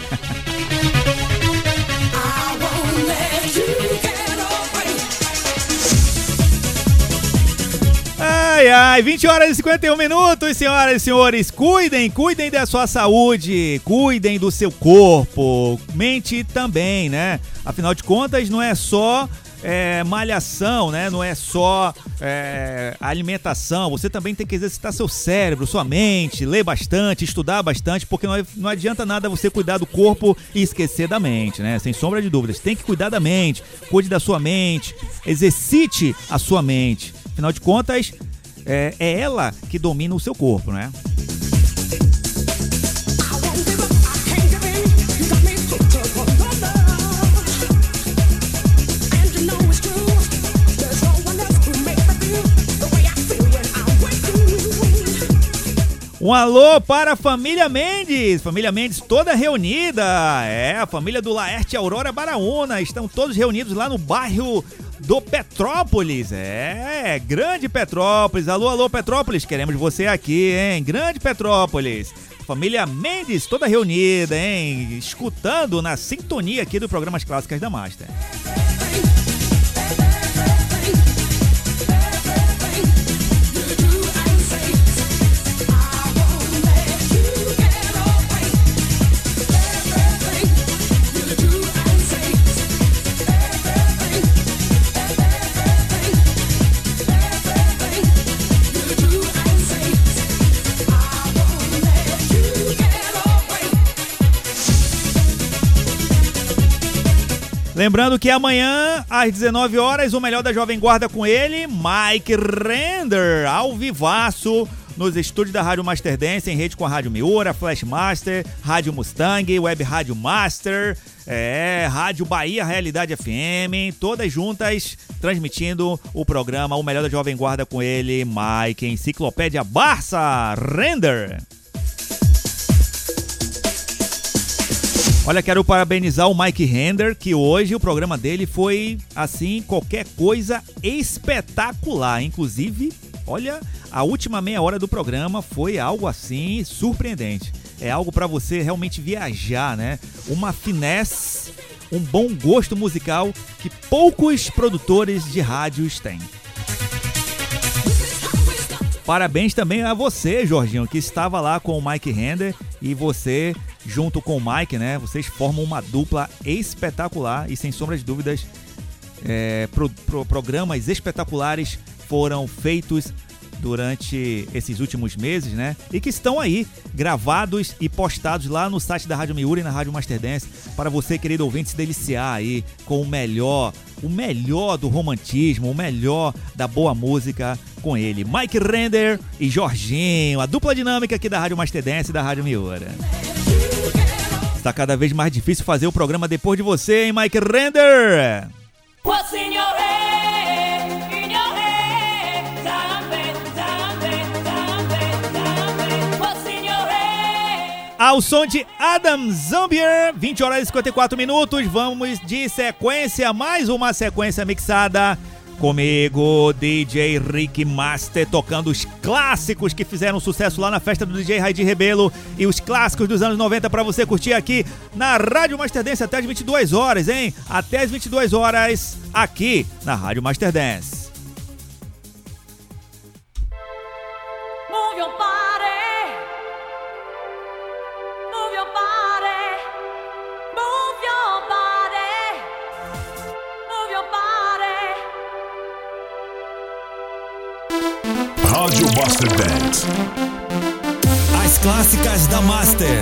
Ai, 20 horas e 51 minutos, senhoras e senhores. Cuidem da sua saúde, cuidem do seu corpo, mente também, né? Afinal de contas, não é só... malhação, né? Não é só alimentação, você também tem que exercitar seu cérebro, sua mente, ler bastante, estudar bastante, porque não adianta nada você cuidar do corpo e esquecer da mente, né? Sem sombra de dúvidas, tem que cuidar da mente, cuide da sua mente, exercite a sua mente, afinal de contas, é ela que domina o seu corpo, né? Um alô para a família Mendes toda reunida, a família do Laerte Aurora Baraúna, estão todos reunidos lá no bairro do Petrópolis, Grande Petrópolis, alô Petrópolis, queremos você aqui, hein, Grande Petrópolis, família Mendes toda reunida, hein, escutando na sintonia aqui do programa As Clássicas da Master. Lembrando que amanhã, às 19 horas, o melhor da Jovem Guarda com ele, Mike Render, ao vivaço, nos estúdios da Rádio Master Dance, em rede com a Rádio Miura, Flash Master, Rádio Mustang, Web Rádio Master, Rádio Bahia Realidade FM, todas juntas, transmitindo o programa O Melhor da Jovem Guarda com ele, Mike, Enciclopédia Barça Render. Olha, quero parabenizar o Mike Render, que hoje o programa dele foi, assim, qualquer coisa espetacular. Inclusive, olha, a última meia hora do programa foi algo, assim, surpreendente. É algo para você realmente viajar, né? Uma finesse, um bom gosto musical que poucos produtores de rádios têm. Parabéns também a você, Jorginho, que estava lá com o Mike Render e você, junto com o Mike, né? Vocês formam uma dupla espetacular e, sem sombra de dúvidas, programas espetaculares foram feitos durante esses últimos meses, né? E que estão aí gravados e postados lá no site da Rádio Miura e na Rádio Masterdance para você, querido ouvinte, se deliciar aí com o melhor do romantismo, o melhor da boa música com ele. Mike Render e Jorginho, a dupla dinâmica aqui da Rádio Masterdance e da Rádio Miura. Está cada vez mais difícil fazer o programa depois de você, hein, Mike Render? What's in your head? In your head? What's in your head? Ao som de Adam Zambier, 20 horas e 54 minutos, vamos de sequência, mais uma sequência mixada comigo, DJ Rick Master, tocando os clássicos que fizeram sucesso lá na festa do DJ Raidi Rebelo e os clássicos dos anos 90 para você curtir aqui na Rádio Masterdance até as 22 horas, hein? Até as 22 horas aqui na Rádio Masterdance. Move your body. Move your body. Move your body. Move your body. Rádio Masterdance. As clássicas da Master.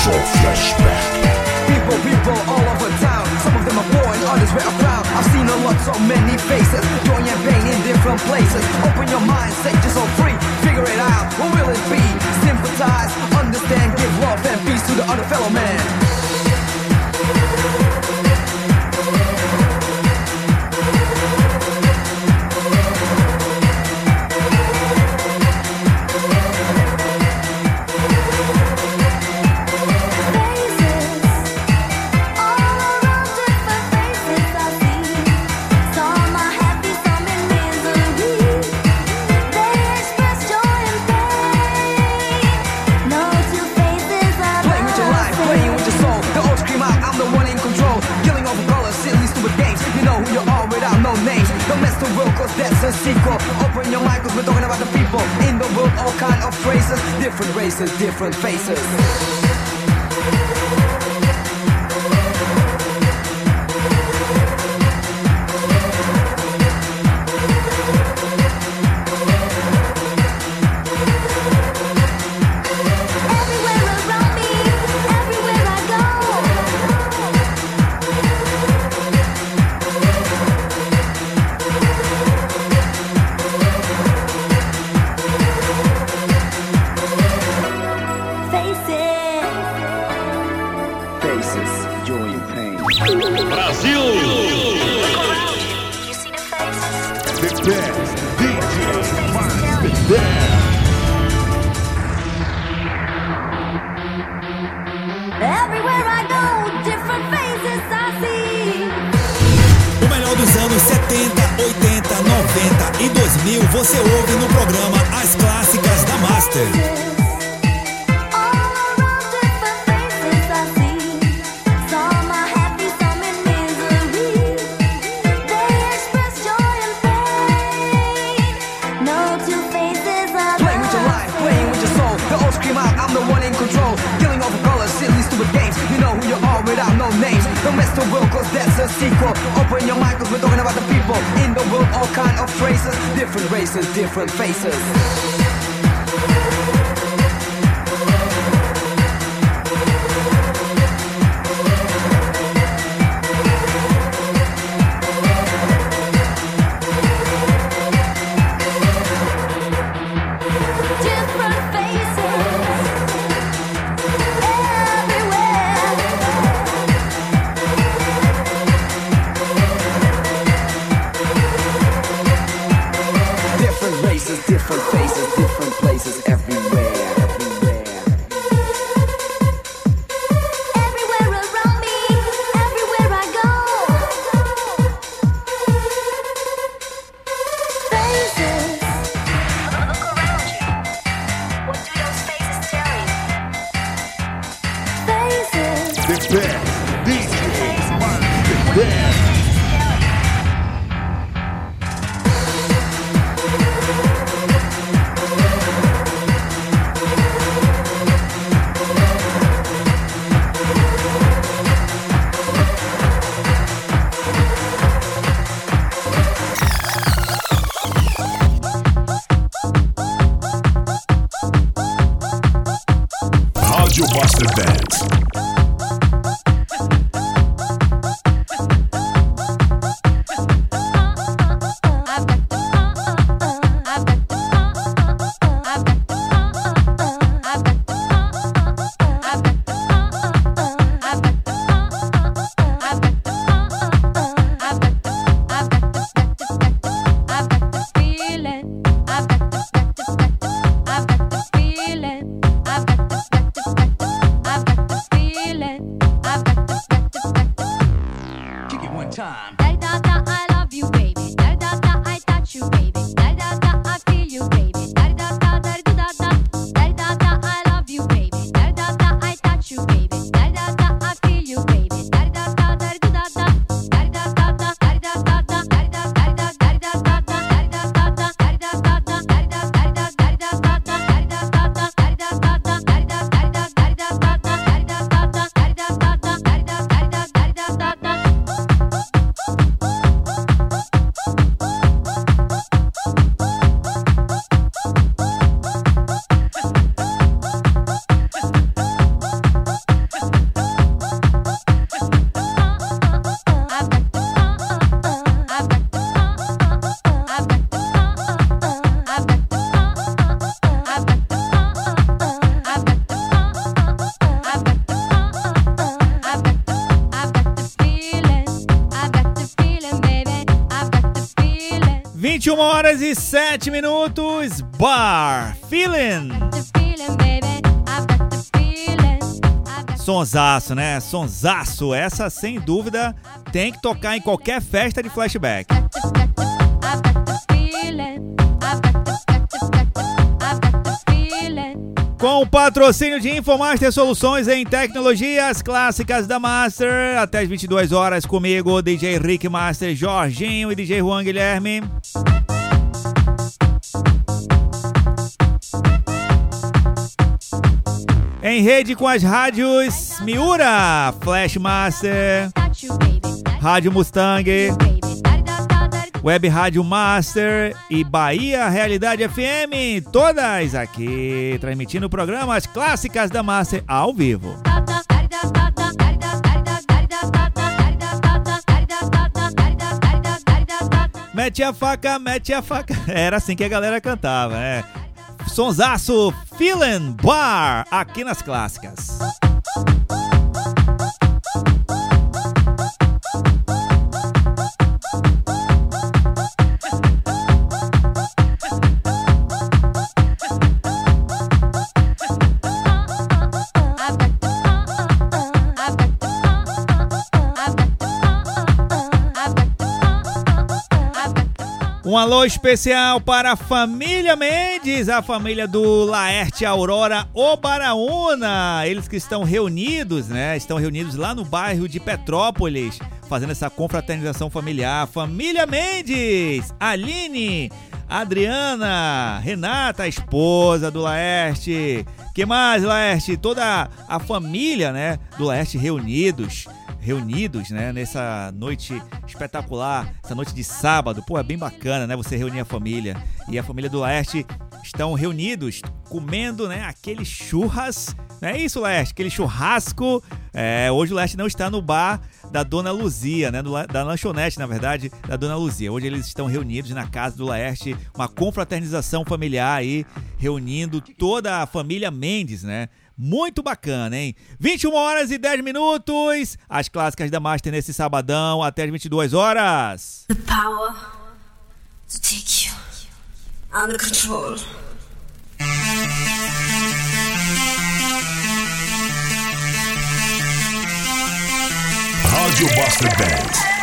Soul Flashback. People all over town. Some of them are poor and others wear a crown. I've seen a lot, so many faces. Joy and pain in different places. Open your mind, set yourself free. Figure it out, what will it be? Sympathize, understand, give love and peace to the other fellow man. That's a sequel. Open your mind, cause we're talking about the people in the world, all kind of phrases, different races, different faces. Você ouve no programa As Clássicas da Master. Don't mess the world, cause that's a sequel. Open your mind, cause we're talking about the people in the world, all kind of phrases, different races, different faces. Different faces, different places, everywhere, everywhere. Everywhere around me, everywhere I go. Faces. Look around you. What do those faces tell you? Faces. The best DJ, the best. Rádio Master Dance. Feeling 21h07, Bar Feeling. Sonsaço, né? Sonsaço. Essa, sem dúvida, tem que tocar em qualquer festa de flashback. Com o patrocínio de Infomaster Soluções em Tecnologias Clássicas da Master, até as 22 horas comigo, DJ Rick Master, Jorginho e DJ Juan Guilherme. Em rede com as rádios Miura, Flashmaster, Rádio Mustang, Web Rádio Master e Bahia Realidade FM, todas aqui transmitindo programas clássicas da Master ao vivo. Mete a faca, mete a faca. Era assim que a galera cantava, né? Sonsaço Feeling Bar aqui nas clássicas. Um alô especial para a família Mendes, a família do Laerte Aurora Obaraúna. Eles que estão reunidos, né? Estão reunidos lá no bairro de Petrópolis, fazendo essa confraternização familiar. Família Mendes, Aline, Adriana, Renata, a esposa do Laerte. Que mais, Laerte? Toda a família, né, do Laerte reunidos, né, nessa noite espetacular, essa noite de sábado. Pô, é bem bacana, né, você reunir a família. E a família do Laerte estão reunidos, comendo, né, aquele churras. Não é isso, Laerte? Aquele churrasco. Hoje o Laerte não está no bar da Dona Luzia, né, da lanchonete, na verdade, da Dona Luzia. Hoje eles estão reunidos na casa do Laerte, uma confraternização familiar aí, reunindo toda a família Mendes, né? Muito bacana, hein? 21h10, as clássicas da Master nesse sabadão, até as 22 horas. The power to take you under control. Rádio Master Dance.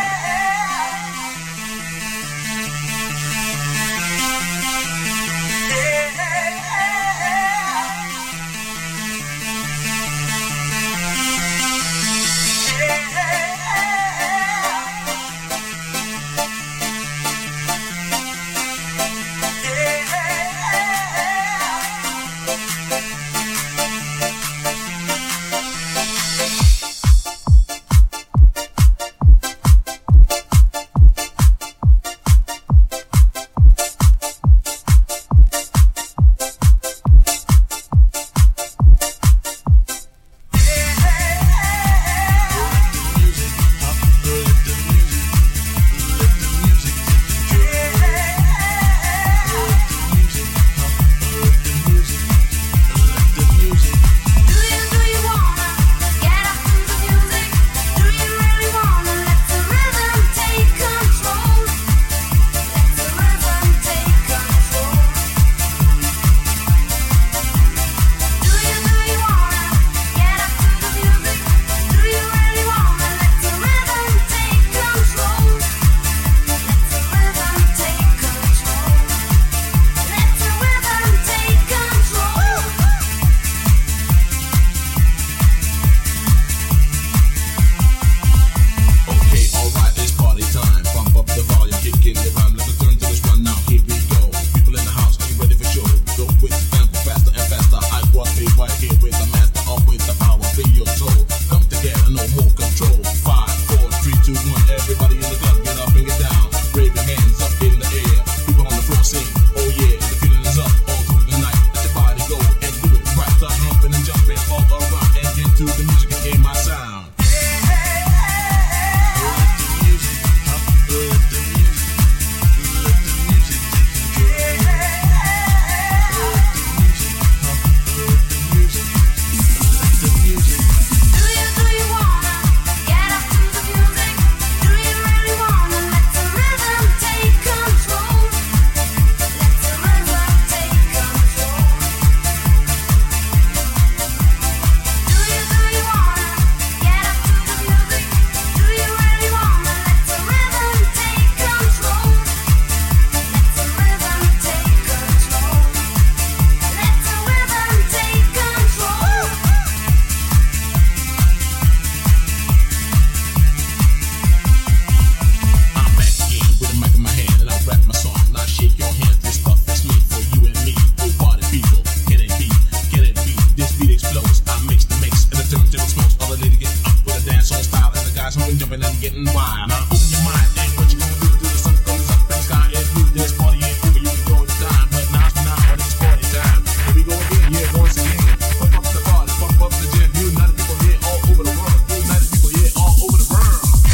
jumping and getting wild. Now open your mind and what you gonna do till the sun goes up and the sky is blue. This party ain't over, you can go and die, but now's not when it's party time. Here we go again, yeah, once again. Pump up the party, pump up the jam. United people here all over the world. United people here all over the world.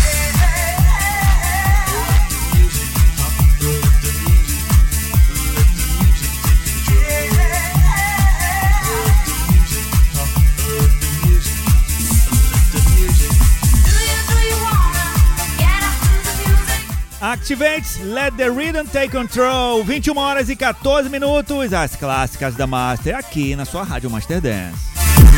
Activate, Let the Rhythm Take Control. 21 horas e 14 minutos. As clássicas da Master aqui na sua Rádio Master Dance.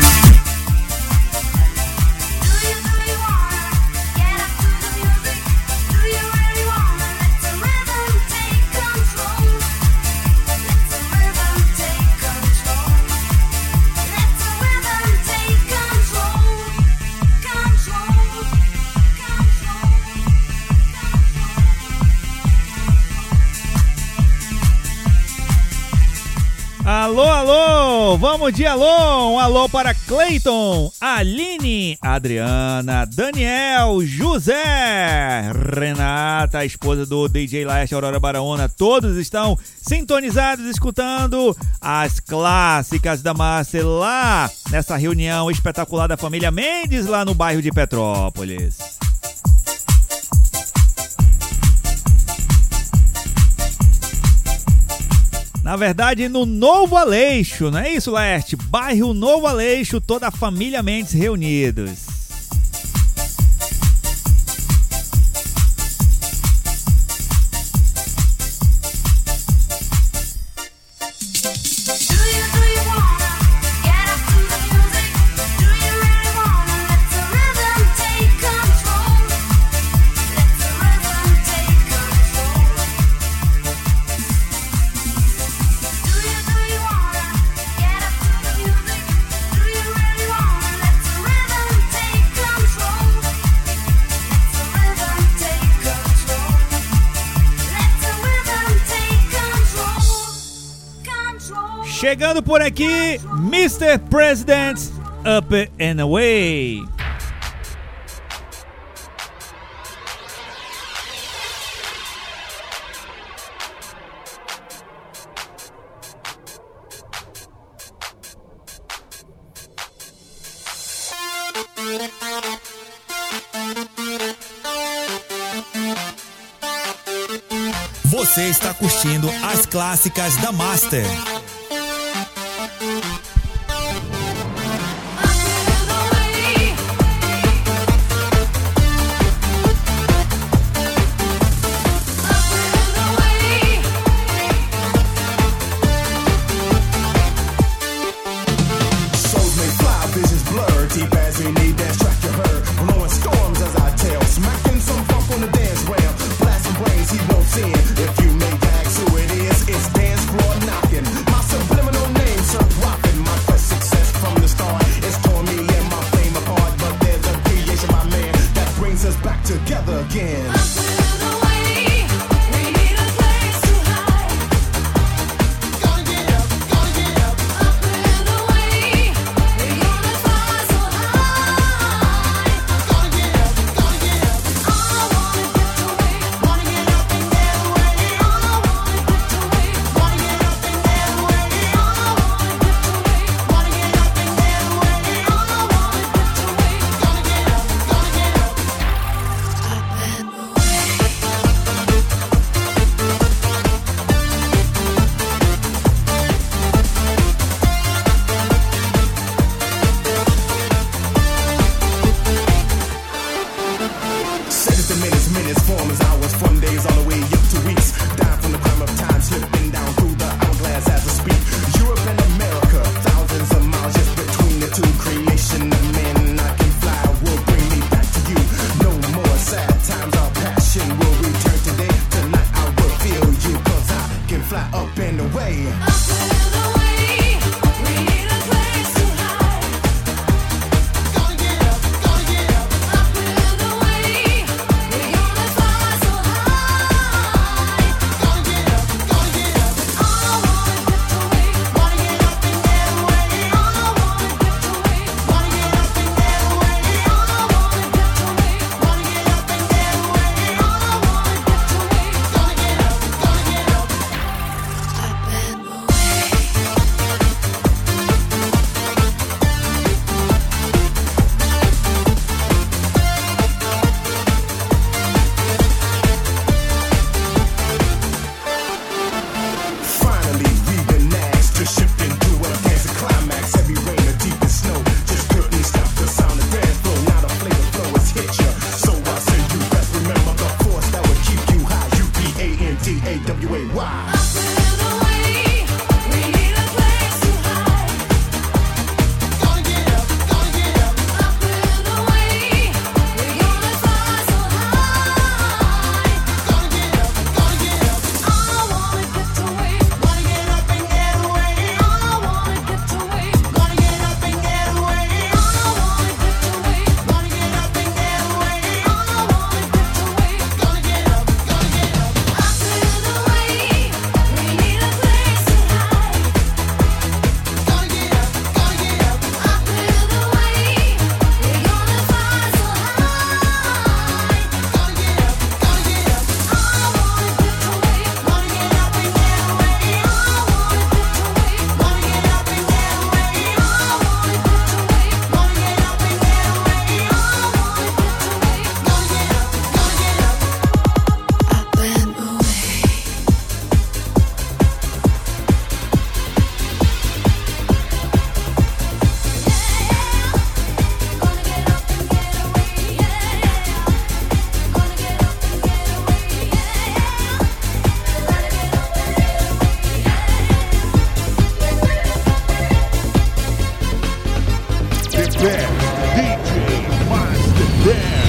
Alô, alô, vamos de alô, um alô para Cleiton, Aline, Adriana, Daniel, José, Renata, a esposa do DJ Laeste, Aurora Baraona, todos estão sintonizados, escutando as clássicas da Master lá nessa reunião espetacular da família Mendes lá no bairro de Petrópolis. Na verdade, no Novo Aleixo, não é isso, Laerte? Bairro Novo Aleixo, toda a família Mendes reunidos. Chegando por aqui, Mr. President, Up and Away. Você está curtindo as clássicas da Master. If you may ask who it is, it's dance floor knocking. My best DJ Master Dance.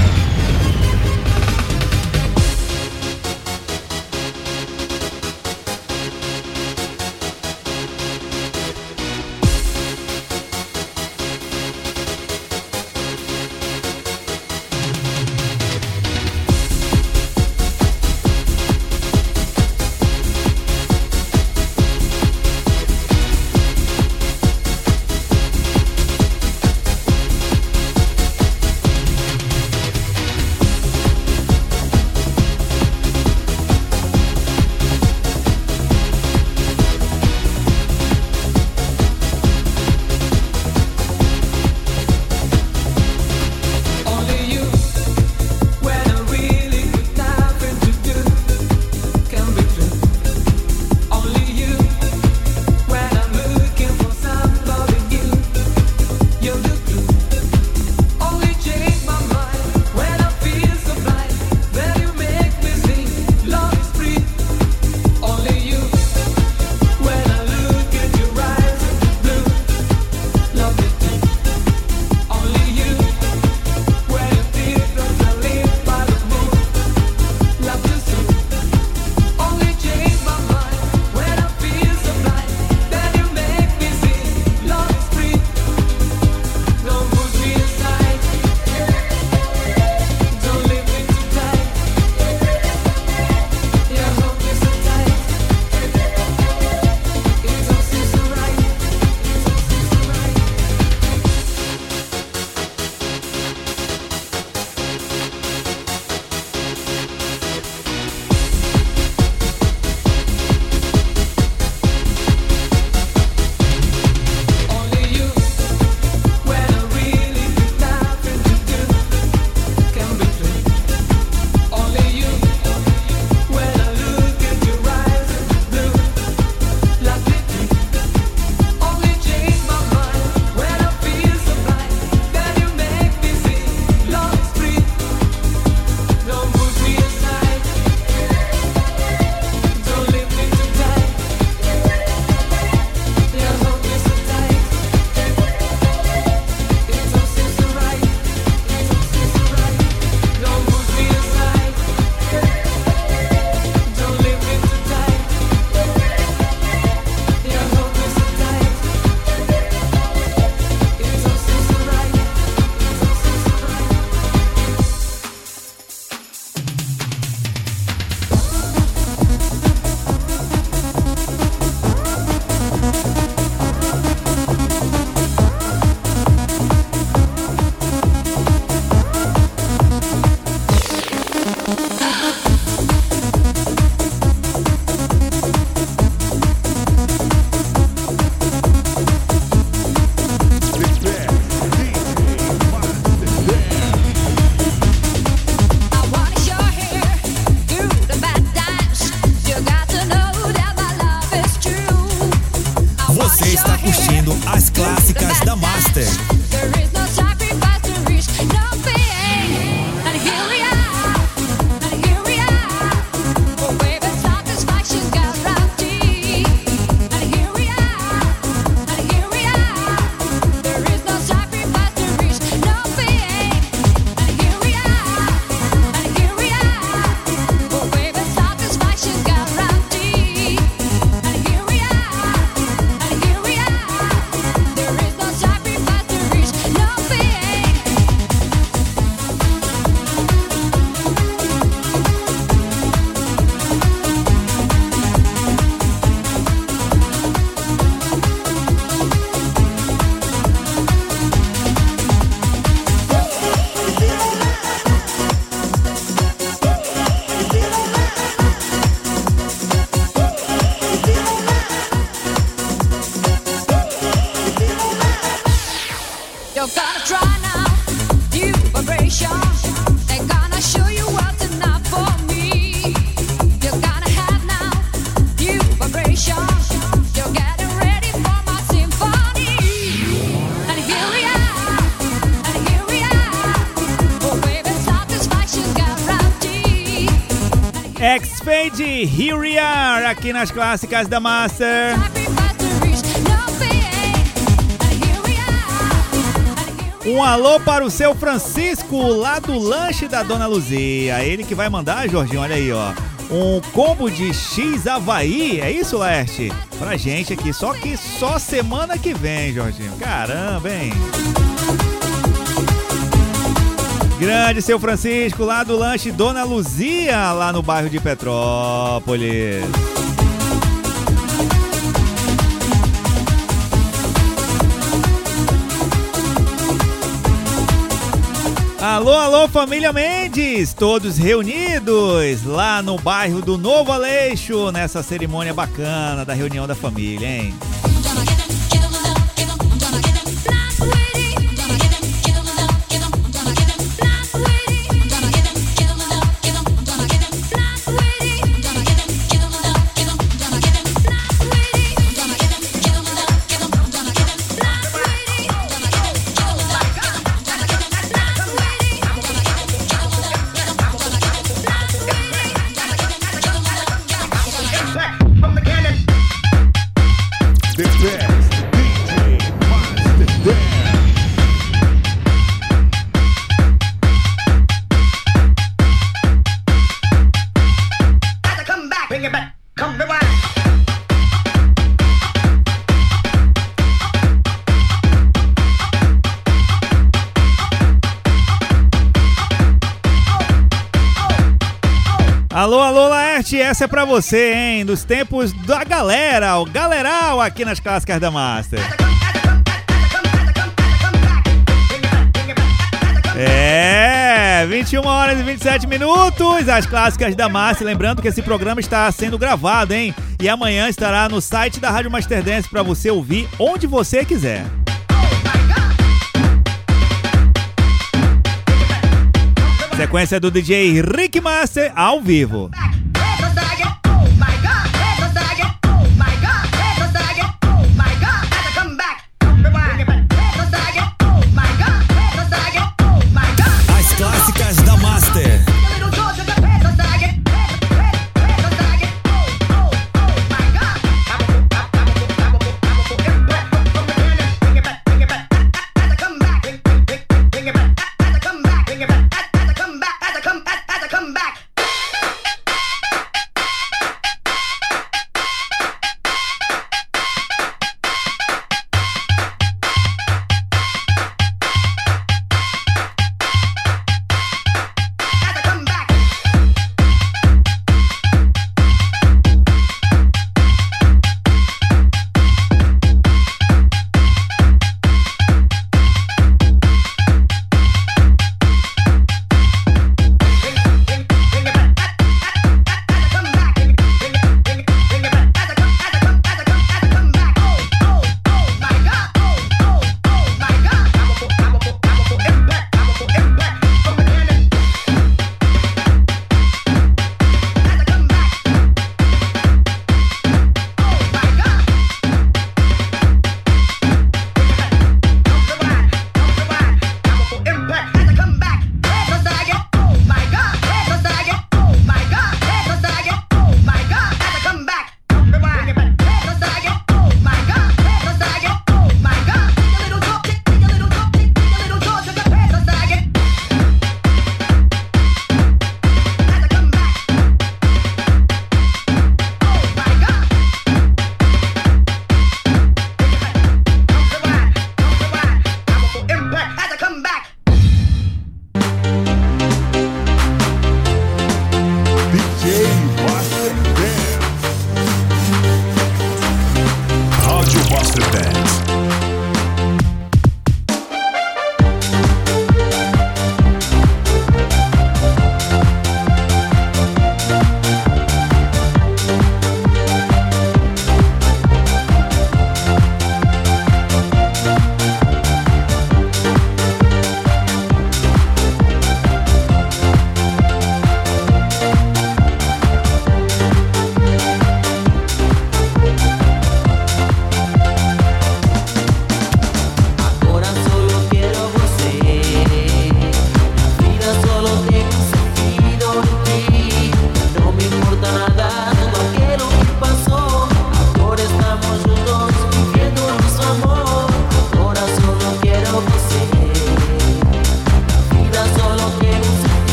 X-Fade, Here We Are, aqui nas clássicas da Master. Um alô para o seu Francisco, lá do lanche da Dona Luzia. Ele que vai mandar, Jorginho, olha aí, ó. Um combo de X Havaí, é isso, Laerte? Pra gente aqui, só que só semana que vem, Jorginho. Caramba, hein? Grande seu Francisco, lá do lanche Dona Luzia, lá no bairro de Petrópolis. Alô, alô, família Mendes, todos reunidos lá no bairro do Novo Aleixo, nessa cerimônia bacana da reunião da família, hein? Alô, alô, Laerte, essa é pra você, hein? Dos tempos da galera, o galeral aqui nas Clássicas da Master. É, 21 horas e 27 minutos, as Clássicas da Master. Lembrando que esse programa está sendo gravado, hein? E amanhã estará no site da Rádio Master Dance pra você ouvir onde você quiser. Sequência do DJ Rick Master ao vivo. As Clássicas da Master.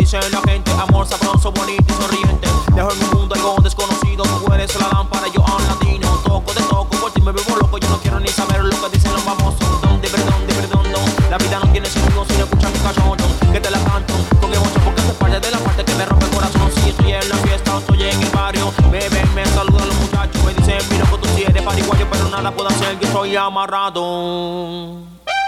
dice la gente. Amor sabroso, bonito y sonriente. Dejo en mi mundo algo desconocido. Tú eres la lámpara, yo un latino. Toco de toco, por ti me vivo loco. Yo no quiero ni saber lo que dicen los famosos. Donde, perdón, la vida no tiene sentido si no escuchan mi cachón. Que te la canto con emoción porque es parte de la parte que me rompe el corazón. Si estoy en la fiesta o estoy en el barrio, me ven, me saludan los muchachos. Me dicen, mira que tú sí eres pariguayo, pero nada puedo hacer, yo estoy amarrado.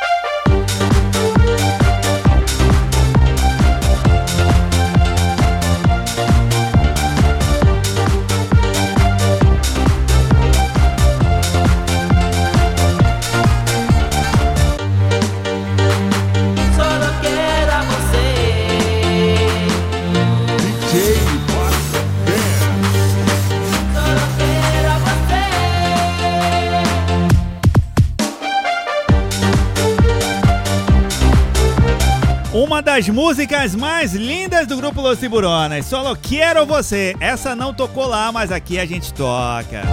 Uma das músicas mais lindas do grupo Los Tiburones, Solo Quero Você. Essa não tocou lá, mas aqui a gente toca.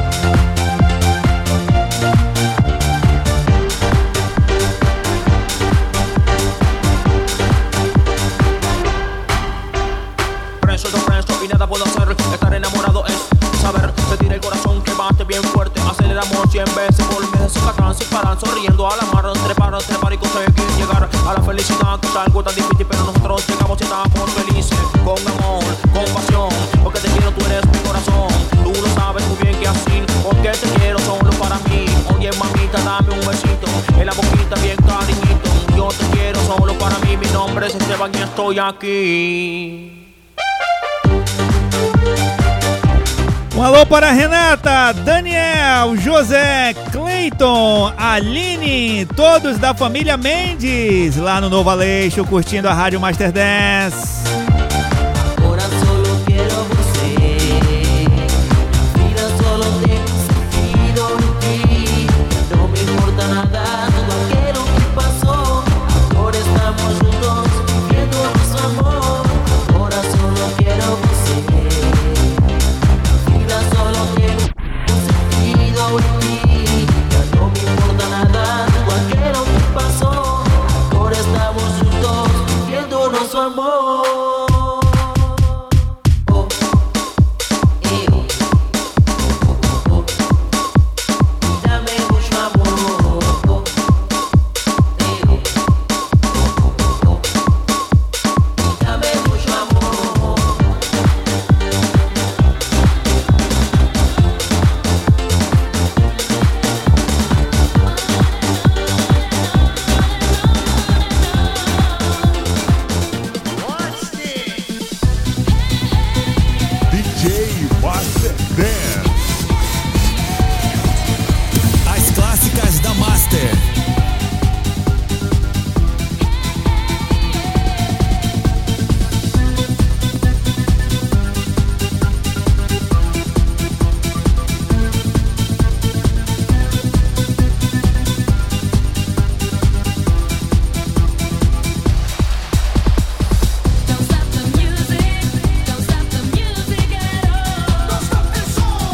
Preso y nada puedo hacer. Estar enamorado es saber sentir el corazón que bate bien fuerte. Hacer el amor 100 veces por mes. Sacan sin parar, sonriendo a la mar. Trepar y conseguir llegar a la felicidad. Que es algo tan difícil, pero nosotros llegamos y estamos felices. Con amor, con pasión. Porque te quiero, tú eres mi corazón. Tú lo sabes muy bien que así. Porque te quiero solo para mí. Oye mamita, dame un besito en la boquita bien cariñito. Yo te quiero solo para mí. Mi nombre es Esteban y estoy aquí. Um alô para Renata, Daniel, José, Cleiton, Aline, todos da família Mendes, lá no Novo Aleixo, curtindo a Rádio Master Dance. Agora solo quero você. Vida solo tem sentido em ti. Não me importa nada, tudo aquilo que passou. Agora estamos juntos, viviendo nosso amor. Agora solo quero você. Solo tengo un sentido en ti. Ya no me importa nada de cualquiera que pasó. Ahora estamos juntos viendo nuestro amor. Dame mucho amor. Dame mucho amor. As clássicas da Master. Don't stop the music at all. Don't stop the song.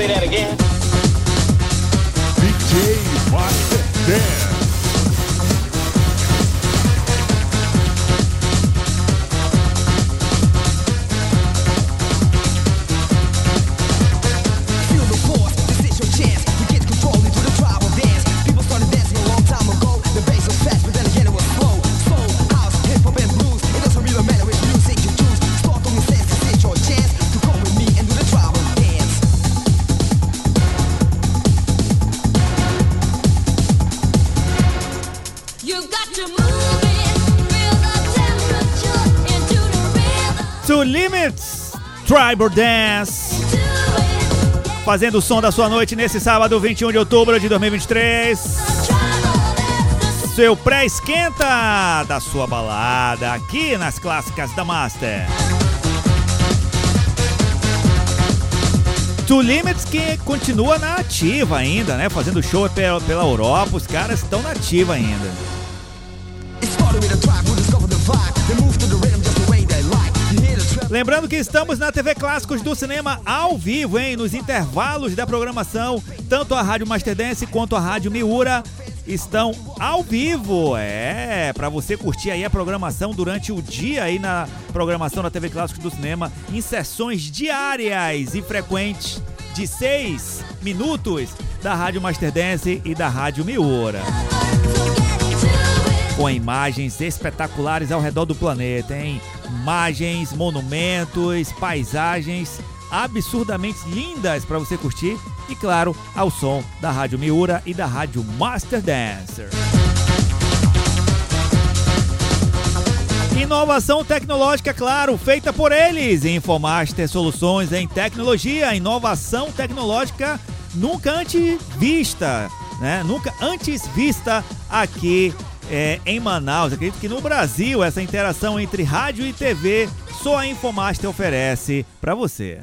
Say that again. DJ Master Dance. Feel the force, this is your chance to get control into the tribal dance. People started dancing a long time ago. The bass was fast, but then again it was slow. Soul, house, hip hop, and blues. It doesn't really matter which music you choose. Start on the sense, this is your chance to come with me and do the tribal dance. You got to move it, feel the temperature into the rhythm. To Limits, Tribal Dance. Fazendo o som da sua noite nesse sábado, 21 de outubro de 2023. Seu pré-esquenta da sua balada aqui nas clássicas da Master. To Limits, que continua na ativa ainda, né? Fazendo show pela Europa, os caras estão na ativa ainda. Lembrando que estamos na TV Clássicos do Cinema ao vivo, hein? Nos intervalos da programação, tanto a Rádio Master Dance quanto a Rádio Miura estão ao vivo. Pra você curtir aí a programação durante o dia aí na programação da TV Clássicos do Cinema, em sessões diárias e frequentes de 6 minutos da Rádio Master Dance e da Rádio Miura. Com imagens espetaculares ao redor do planeta, hein? Imagens, monumentos, paisagens absurdamente lindas para você curtir e, claro, ao som da Rádio Miura e da Rádio Master Dancer. Inovação tecnológica, claro, feita por eles. Infomaster, soluções em tecnologia, inovação tecnológica nunca antes vista, né? Nunca antes vista aqui em Manaus. Acredito que no Brasil essa interação entre rádio e TV só a Infomaster oferece para você.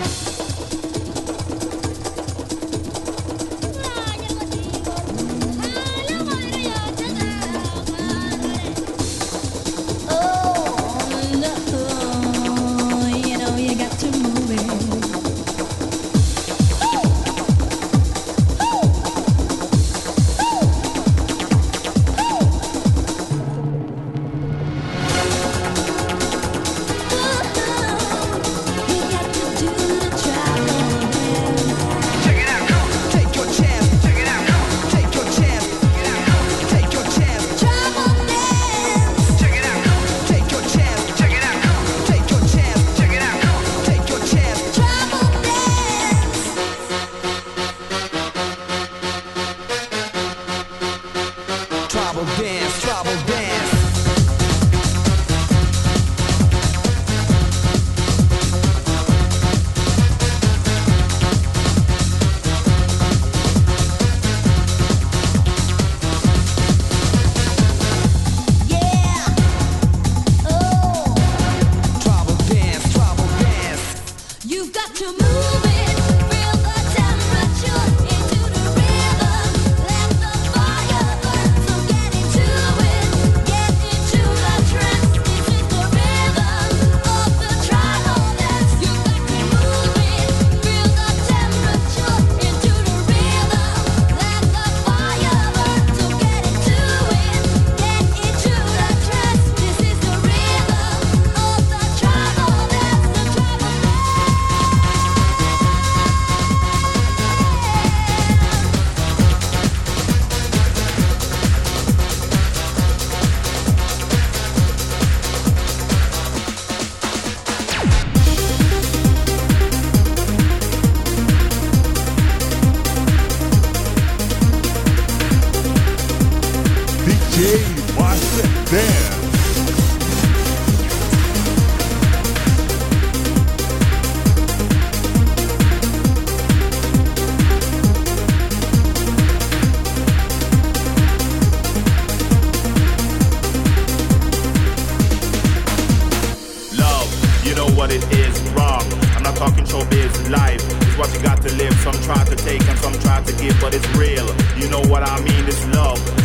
what you got to live. Some try to take and some try to give, but it's real. You know what I mean? It's love.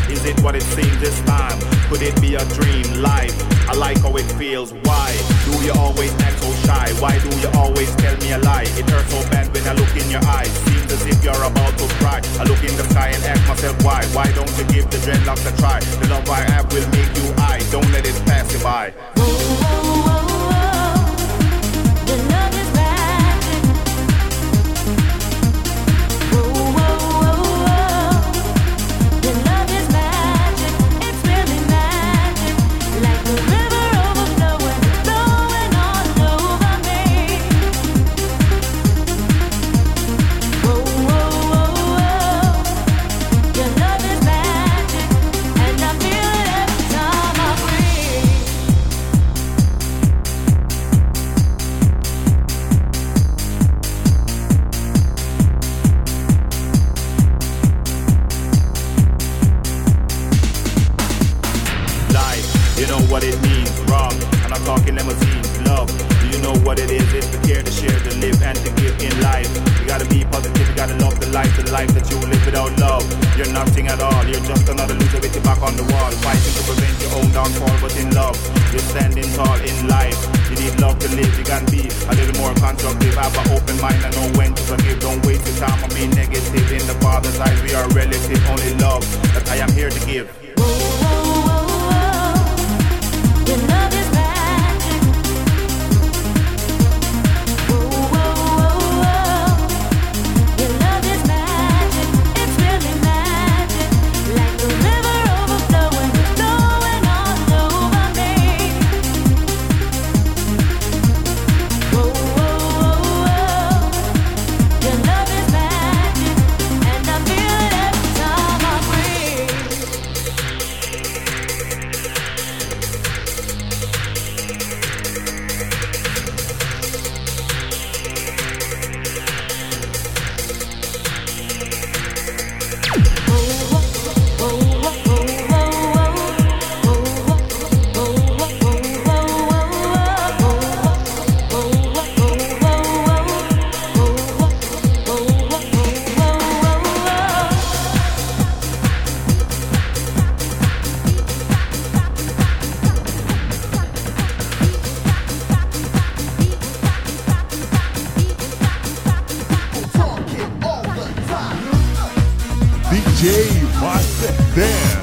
Is it what it seems this time? Could it be a dream? Life, I like how it feels. Why do you always act so shy? Why do you always tell me a lie? It hurts so bad when I look in your eyes. Seems as if you're about to cry. I look in the sky and ask myself why. Why don't you give the dreadlocks a try? The love I have will make you I. Don't let it pass you by. DJ Master Dance.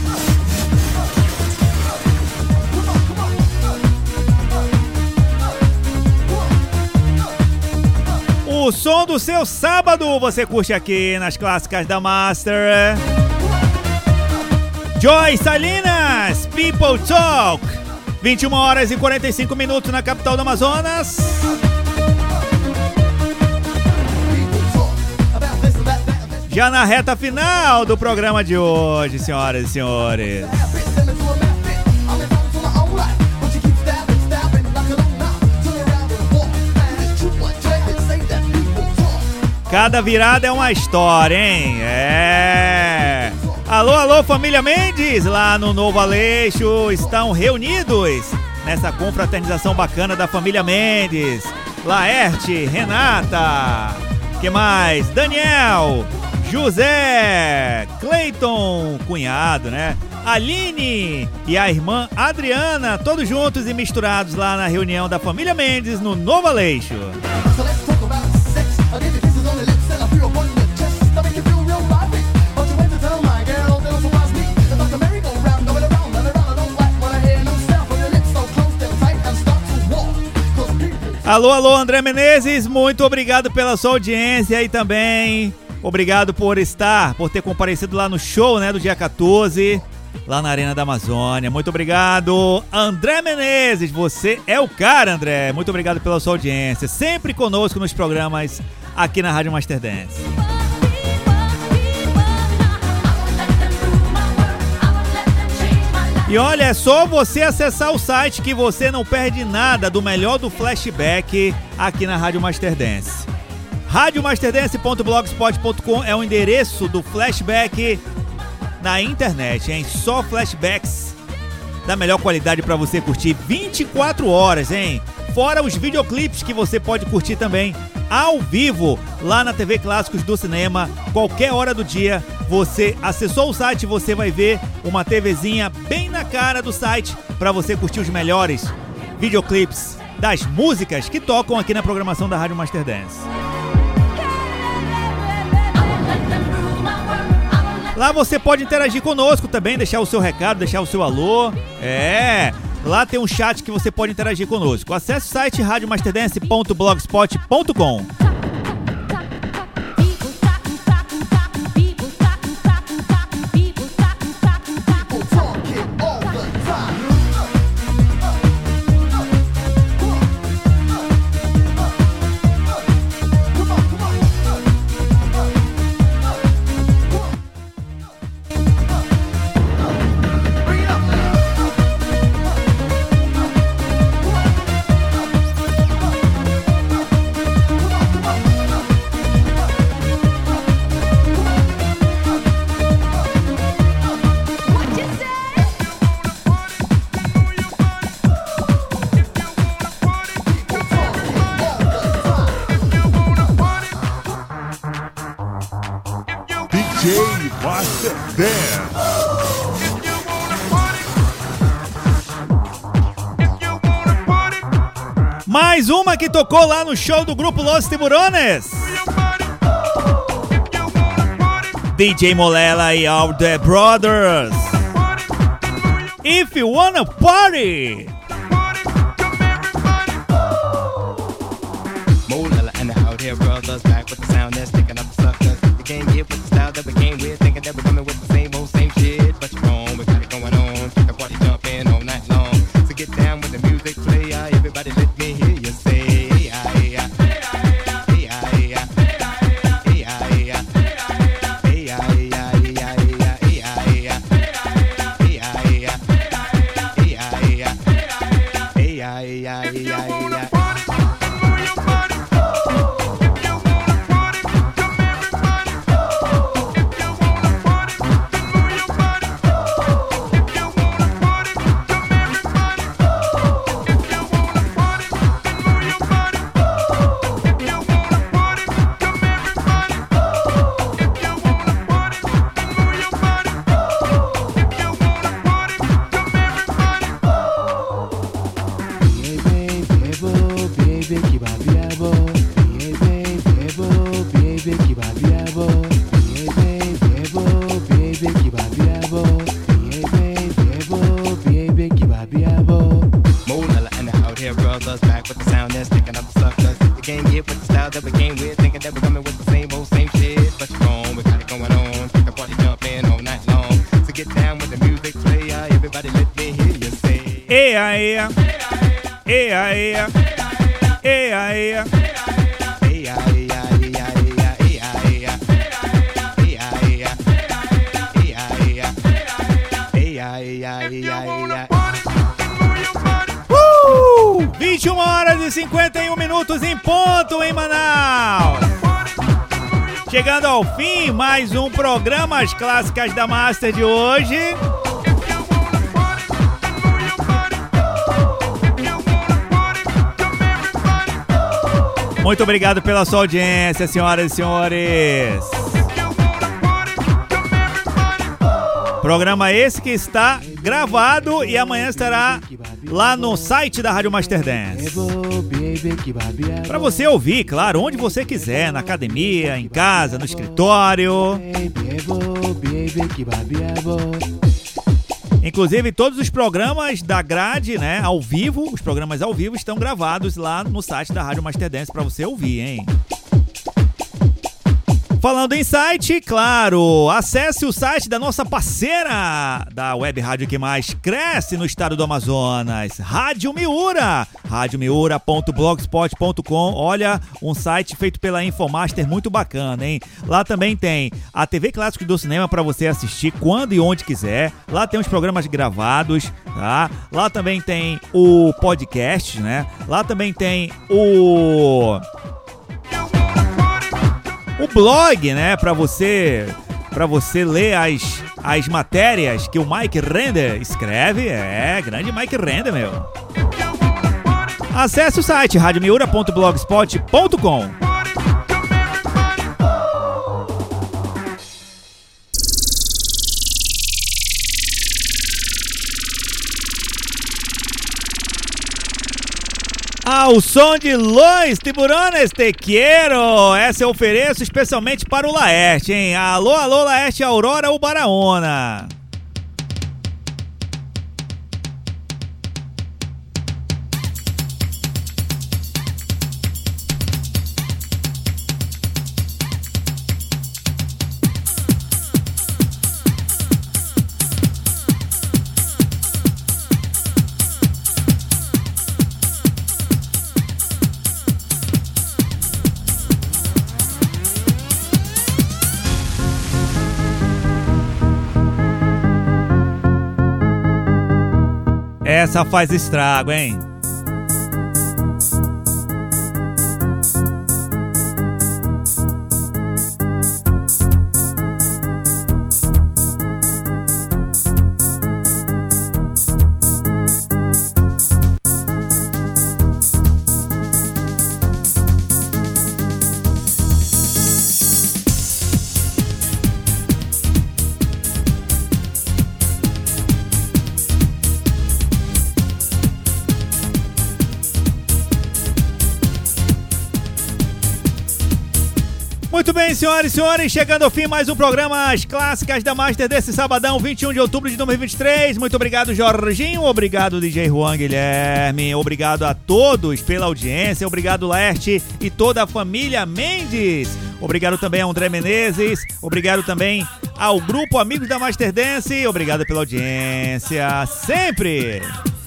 O som do seu sábado você curte aqui nas clássicas da Master. Joy Salinas, People Talk. 21 horas e 45 minutos na capital do Amazonas. Já na reta final do programa de hoje, senhoras e senhores. Cada virada é uma história, hein? É. Alô, alô, família Mendes, lá no Novo Aleixo, estão reunidos nessa confraternização bacana da família Mendes. Laerte, Renata, que mais? Daniel, José, Cleiton, cunhado, né? Aline e a irmã Adriana, todos juntos e misturados lá na reunião da família Mendes no Novo Aleixo. Alô, alô, André Menezes, muito obrigado pela sua audiência e também obrigado por ter comparecido lá no show, né, do dia 14, lá na Arena da Amazônia. Muito obrigado, André Menezes, você é o cara, André. Muito obrigado pela sua audiência, sempre conosco nos programas aqui na Rádio Master Dance. E olha, é só você acessar o site que você não perde nada do melhor do flashback aqui na Rádio Master Dance. radiomasterdance.blogspot.com é o endereço do flashback na internet, hein? Só flashbacks da melhor qualidade para você curtir 24 horas, hein? Fora os videoclipes que você pode curtir também ao vivo lá na TV Clássicos do Cinema, qualquer hora do dia. Você acessou o site, você vai ver uma TVzinha bem na cara do site para você curtir os melhores videoclipes das músicas que tocam aqui na programação da Rádio Master Dance. Lá você pode interagir conosco também, deixar o seu recado, deixar o seu alô. Lá tem um chat que você pode interagir conosco. Acesse o site radiomasterdance.blogspot.com. DJ Master Dance. Mais uma que tocou lá no show do grupo Los Tiburones. DJ Molela e All The Brothers. If You Wanna Party. Molela and the Out Here Brothers back with the sound that's sticking up the suckers. You can't get with the style that we came with, thinking that we're coming with the same old same shit. But you're wrong, we got it going on. The party jumping all night long. So get down with the music play. Everybody let me hear you say, hey, hey, hey, hey, hey, Molela and the Out Here Brothers back with the sound that's sticking up the suckers. You can't get with the style that we came with, thinking that we're coming with the same old same shit. But you're wrong, we got it going on. The party jumping all night long. So get down with the music play. Everybody let me hear you say, Ea, ea, ea, ea, ea, ea. Uh! 21 horas e 51 minutos em ponto em Manaus. Chegando ao fim, mais um programa As Clássicas da Master de hoje. Muito obrigado pela sua audiência, senhoras e senhores. Programa esse que está gravado e amanhã estará lá no site da Rádio Master Dance. Para você ouvir, claro, onde você quiser, na academia, em casa, no escritório. Inclusive, todos os programas da grade, né, ao vivo, os programas ao vivo estão gravados lá no site da Rádio Master Dance para você ouvir, hein? Falando em site, claro, acesse o site da nossa parceira da web rádio que mais cresce no estado do Amazonas, Rádio Miura, radiomiura.blogspot.com. Olha, um site feito pela Infomaster muito bacana, hein? Lá também tem a TV Clássicos do Cinema para você assistir quando e onde quiser. Lá tem os programas gravados, tá? Lá também tem o podcast, né? Lá também tem o blog, né, para você ler as matérias que o Mike Render escreve. Grande Mike Render, meu. Acesse o site radiomiura.blogspot.com. Ao som de Los Tiburones Te Quiero. Essa eu ofereço especialmente para o Laerte, hein? Alô, alô, Laerte, Aurora ou Baraona. Essa faz estrago, hein? Muito bem, senhoras e senhores, chegando ao fim mais um programa As Clássicas da Master desse sabadão, 21 de outubro de 2023. Muito obrigado, Jorginho, obrigado, DJ Juan Guilherme, obrigado a todos pela audiência, obrigado, Laerte e toda a família Mendes, obrigado também a André Menezes, obrigado também ao grupo Amigos da Master Dance, obrigado pela audiência, sempre!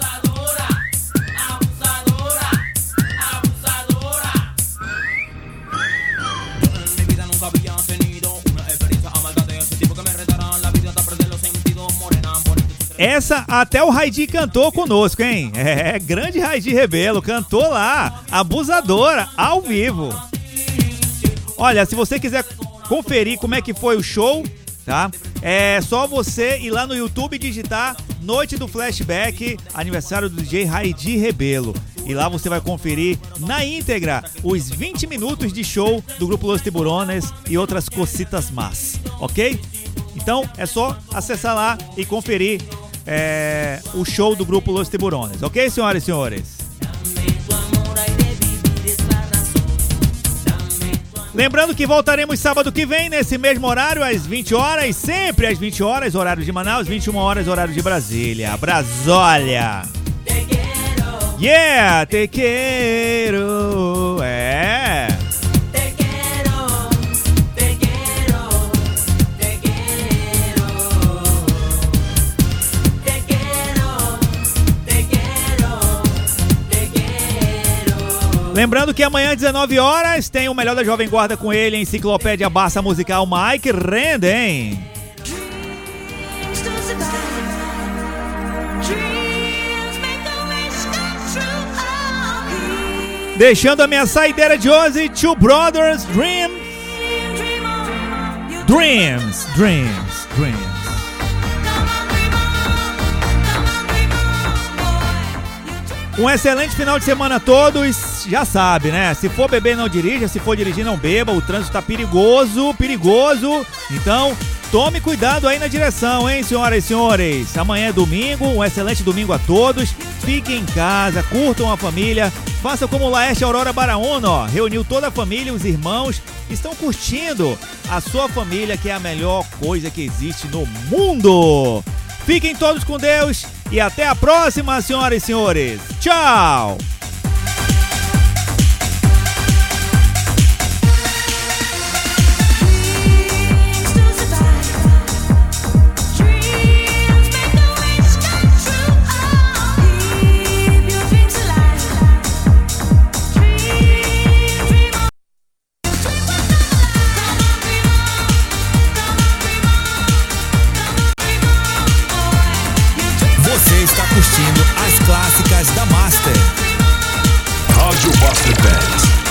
Essa até o Raidi cantou conosco, hein? É, grande Raidi Rebelo, cantou lá, Abusadora, ao vivo. Olha, se você quiser conferir como é que foi o show, tá? É só você ir lá no YouTube e digitar Noite do Flashback, aniversário do DJ Raidi Rebelo. E lá você vai conferir na íntegra os 20 minutos de show do grupo Los Tiburones e outras cositas más, ok? Então é só acessar lá e conferir o show do grupo Los Tiburones, ok, senhoras e senhores? Lembrando que voltaremos sábado que vem, nesse mesmo horário, às 20 horas, sempre às 20 horas, horário de Manaus, 21 horas, horário de Brasília. Brasólia! Yeah, te quero! É! Lembrando que amanhã, às 19 horas, tem o melhor da Jovem Guarda com ele, a Enciclopédia Barça Musical Mike Renda, hein? Deixando a minha saideira de hoje, Two Brothers, Dreams. Um excelente final de semana a todos. Já sabe, né? Se for beber, não dirija. Se for dirigir, não beba. O trânsito tá perigoso. Então, tome cuidado aí na direção, hein, senhoras e senhores? Amanhã é domingo. Um excelente domingo a todos. Fiquem em casa, curtam a família. Faça como o Laerte Aurora Baraona, ó. Reuniu toda a família, os irmãos. Estão curtindo a sua família, que é a melhor coisa que existe no mundo. Fiquem todos com Deus e até a próxima, senhoras e senhores. Tchau! Curtindo as clássicas da Master. Rádio Master Dance.